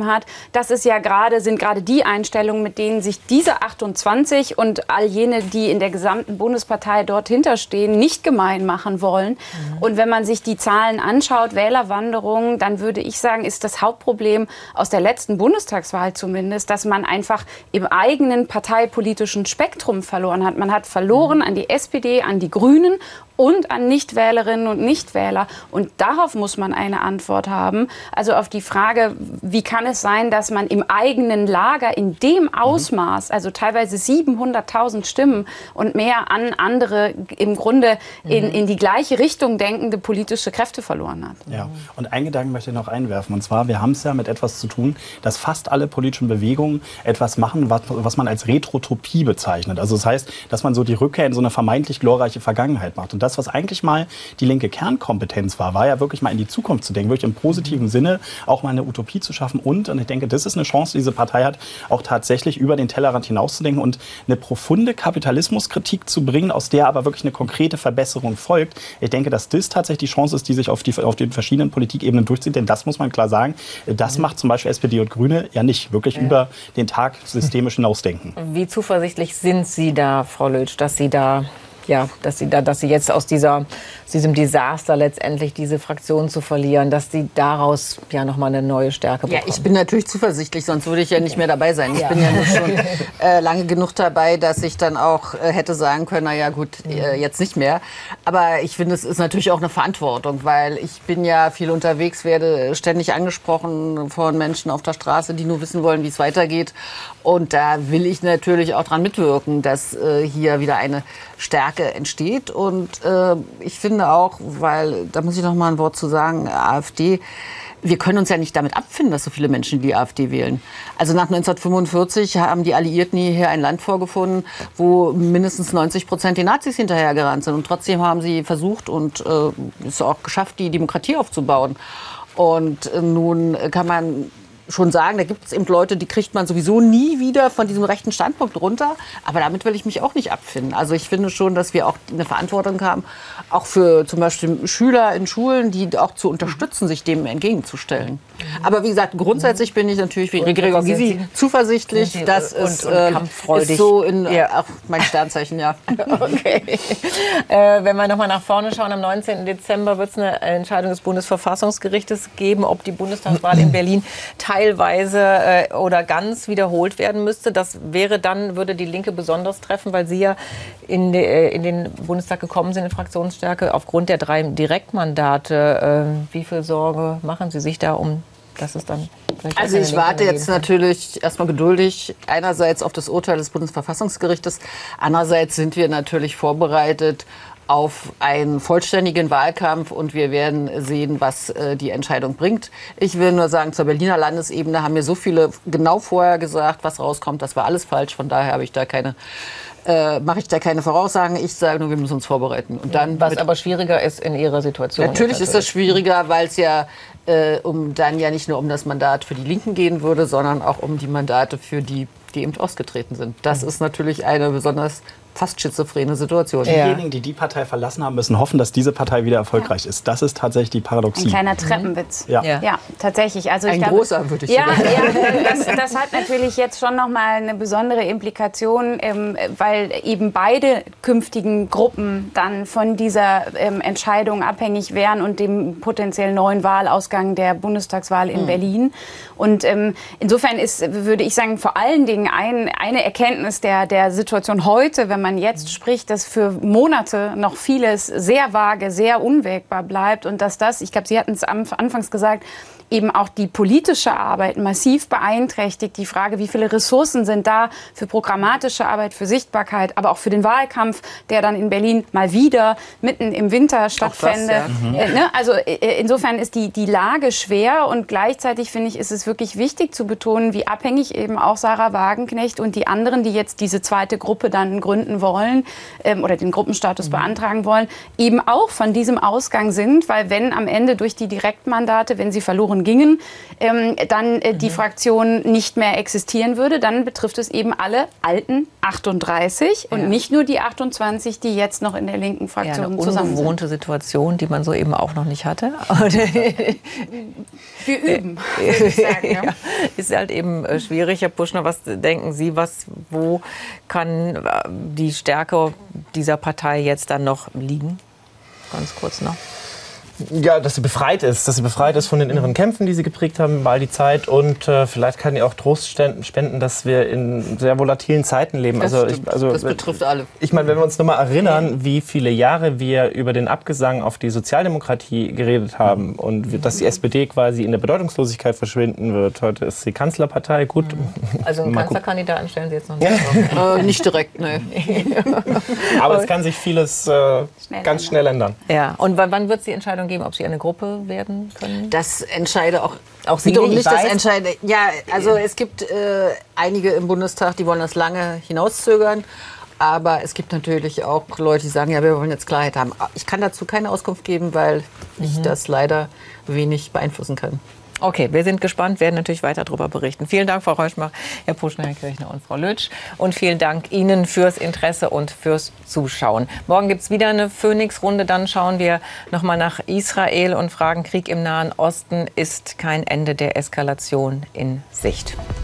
beschrieben hat, das ist ja gerade, sind gerade die Einstellungen, mit denen sich diese achtundzwanzig und all jene, die in der gesamten Bundespartei dort hinterstehen, nicht gemein machen wollen. Mhm. Und wenn man sich die Zahlen anschaut, Wählerwanderungen, dann würde ich sagen, ist das Hauptproblem aus der letzten Bundestagswahl zumindest, dass man einfach im eigenen parteipolitischen Spektrum verloren hat. Man hat verloren an die S P D, an die Grünen und an Nichtwählerinnen und Nichtwähler. Und darauf muss man eine Antwort haben. Also auf die Frage, wie kann es sein, dass man im eigenen Lager in dem Ausmaß, also teilweise siebenhunderttausend Stimmen und mehr an andere im Grunde in, in die gleiche Richtung denkende politische Kräfte verloren hat. Ja, und einen Gedanken möchte ich noch einwerfen. Und zwar, wir haben es ja mit etwas zu tun, dass fast alle politischen Bewegungen etwas machen, was, was man als Retrotopie bezeichnet. Also das heißt, dass man so die Rückkehr in so eine vermeintlich glorreiche Vergangenheit macht. Und das, was eigentlich mal die linke Kernkompetenz war, war ja wirklich mal in die Zukunft zu denken, wirklich im positiven Sinne auch mal eine Utopie zu schaffen. Und, und ich denke, das ist eine Chance, die diese Partei hat, auch tatsächlich über den Tellerrand hinauszudenken und eine profunde Kapitalismuskritik zu bringen, aus der aber wirklich eine konkrete Verbesserung folgt. Ich denke, dass das tatsächlich die Chance ist, die sich auf, die, auf den verschiedenen Politikebenen durchzieht. Denn das muss man klar sagen, das macht zum Beispiel S P D und Grüne ja nicht. Wirklich ja. über den Tag systemisch hinausdenken. Wie zuversichtlich sind Sie da, Frau Lötsch, dass Sie da Ja, dass sie, da, dass sie jetzt aus dieser, aus diesem Desaster letztendlich diese Fraktion zu verlieren, dass sie daraus ja nochmal eine neue Stärke bekommen? Ja, ich bin natürlich zuversichtlich, sonst würde ich ja nicht mehr dabei sein. Ich ja. bin ja nur schon äh, lange genug dabei, dass ich dann auch äh, hätte sagen können, na ja gut, äh, jetzt nicht mehr. Aber ich finde, es ist natürlich auch eine Verantwortung, weil ich bin ja viel unterwegs, werde ständig angesprochen von Menschen auf der Straße, die nur wissen wollen, wie es weitergeht. Und da will ich natürlich auch dran mitwirken, dass äh, hier wieder eine Stärke entsteht. Und äh, ich finde auch, weil, da muss ich noch mal ein Wort zu sagen, AfD, wir können uns ja nicht damit abfinden, dass so viele Menschen die AfD wählen. Also nach neunzehnhundertfünfundvierzig haben die Alliierten hier ein Land vorgefunden, wo mindestens neunzig Prozent die Nazis hinterhergerannt sind. Und trotzdem haben sie versucht und äh, es auch geschafft, die Demokratie aufzubauen. Und äh, nun kann man schon sagen, da gibt es eben Leute, die kriegt man sowieso nie wieder von diesem rechten Standpunkt runter. Aber damit will ich mich auch nicht abfinden. Also ich finde schon, dass wir auch eine Verantwortung haben, auch für zum Beispiel Schüler in Schulen, die auch zu unterstützen, sich dem entgegenzustellen. Aber wie gesagt, grundsätzlich bin ich natürlich wie Gregor Gysi zuversichtlich. Das ist, und, und äh, ist so in ja. auch mein Sternzeichen, ja. Okay. äh, wenn wir noch mal nach vorne schauen, am neunzehnten Dezember wird es eine Entscheidung des Bundesverfassungsgerichtes geben, ob die Bundestagswahl in Berlin teilweise äh, oder ganz wiederholt werden müsste. Das wäre dann, würde die Linke besonders treffen, weil sie ja in, de, äh, in den Bundestag gekommen sind in Fraktionsstärke aufgrund der drei Direktmandate. Äh, wie viel Sorge machen Sie sich da um, dass es dann vielleicht Also ich warte jetzt natürlich erstmal geduldig einerseits auf das Urteil des Bundesverfassungsgerichtes, andererseits sind wir natürlich vorbereitet auf einen vollständigen Wahlkampf und wir werden sehen, was äh, die Entscheidung bringt. Ich will nur sagen, zur Berliner Landesebene haben mir so viele genau vorher gesagt, was rauskommt. Das war alles falsch. Von daher habe ich da keine, äh, mache ich da keine Voraussagen. Ich sage nur, wir müssen uns vorbereiten. Und dann was aber schwieriger ist in Ihrer Situation. Natürlich ist das schwieriger, weil es ja äh, um dann ja nicht nur um das Mandat für die Linken gehen würde, sondern auch um die Mandate für die, die eben ausgetreten sind. Das ist natürlich eine besonders fast schizophrene Situation. Ja. Diejenigen, die die Partei verlassen haben, müssen hoffen, dass diese Partei wieder erfolgreich ja. ist. Das ist tatsächlich die Paradoxie. Ein kleiner Treppenwitz. Ja, ja. ja tatsächlich. Also ein ich glaube, großer, würde ich ja, sagen. Ja, das, das hat natürlich jetzt schon noch mal eine besondere Implikation, ähm, weil eben beide künftigen Gruppen dann von dieser ähm, Entscheidung abhängig wären und dem potenziell neuen Wahlausgang der Bundestagswahl in mhm. Berlin. Und ähm, insofern ist, würde ich sagen, vor allen Dingen ein, eine Erkenntnis der, der Situation heute, wenn man jetzt spricht, dass für Monate noch vieles sehr vage, sehr unwägbar bleibt und dass das, ich glaube, Sie hatten es anfangs gesagt, eben auch die politische Arbeit massiv beeinträchtigt. Die Frage, wie viele Ressourcen sind da für programmatische Arbeit, für Sichtbarkeit, aber auch für den Wahlkampf, der dann in Berlin mal wieder mitten im Winter stattfände. Das, ja. mhm. äh, ne? Also äh, insofern ist die, die Lage schwer und gleichzeitig, finde ich, ist es wirklich wichtig zu betonen, wie abhängig eben auch Sarah Wagenknecht und die anderen, die jetzt diese zweite Gruppe dann gründen wollen ähm, oder den Gruppenstatus mhm. beantragen wollen, eben auch von diesem Ausgang sind, weil wenn am Ende durch die Direktmandate, wenn sie verloren Fraktion gingen, ähm, dann äh, die mhm. Fraktion nicht mehr existieren würde. Dann betrifft es eben alle alten achtunddreißig und ja. nicht nur die achtundzwanzig, die jetzt noch in der linken Fraktion ja, eine zusammen sind. ungewohnte Situation, die man so eben auch noch nicht hatte. Wir üben, würde ich sagen. Ja. Ja, ist halt eben äh, schwierig. Herr Puschner, was denken Sie, was, wo kann äh, die Stärke dieser Partei jetzt dann noch liegen? Ganz kurz noch. Ja, dass sie befreit ist, dass sie befreit ist von den inneren Kämpfen, die sie geprägt haben, all die Zeit. Und äh, vielleicht kann ihr auch Trost spenden, dass wir in sehr volatilen Zeiten leben. Das, also, ich, also das betrifft alle. Ich meine, wenn wir uns noch mal erinnern, wie viele Jahre wir über den Abgesang auf die Sozialdemokratie geredet haben und dass die S P D quasi in der Bedeutungslosigkeit verschwinden wird. Heute ist sie Kanzlerpartei, gut. Also einen Kanzlerkandidaten stellen Sie jetzt noch nicht auf. äh, nicht direkt, ne. Aber es kann sich vieles äh, schnell ganz schnell ändern. Ja, und wann, wann wird es die Entscheidung geben, ob Sie eine Gruppe werden können? Das entscheide auch, auch Sie wiederum nicht, nicht das weiß. entscheide. Ja, also es gibt äh, einige im Bundestag, die wollen das lange hinauszögern. Aber es gibt natürlich auch Leute, die sagen, ja, wir wollen jetzt Klarheit haben. Ich kann dazu keine Auskunft geben, weil mhm. ich das leider wenig beeinflussen kann. Okay, wir sind gespannt, werden natürlich weiter darüber berichten. Vielen Dank, Frau Reuschmach, Herr Puschner, Herr Kirchner und Frau Lütsch. Und vielen Dank Ihnen fürs Interesse und fürs Zuschauen. Morgen gibt es wieder eine Phoenix-Runde. Dann schauen wir noch mal nach Israel und fragen, Krieg im Nahen Osten, ist kein Ende der Eskalation in Sicht.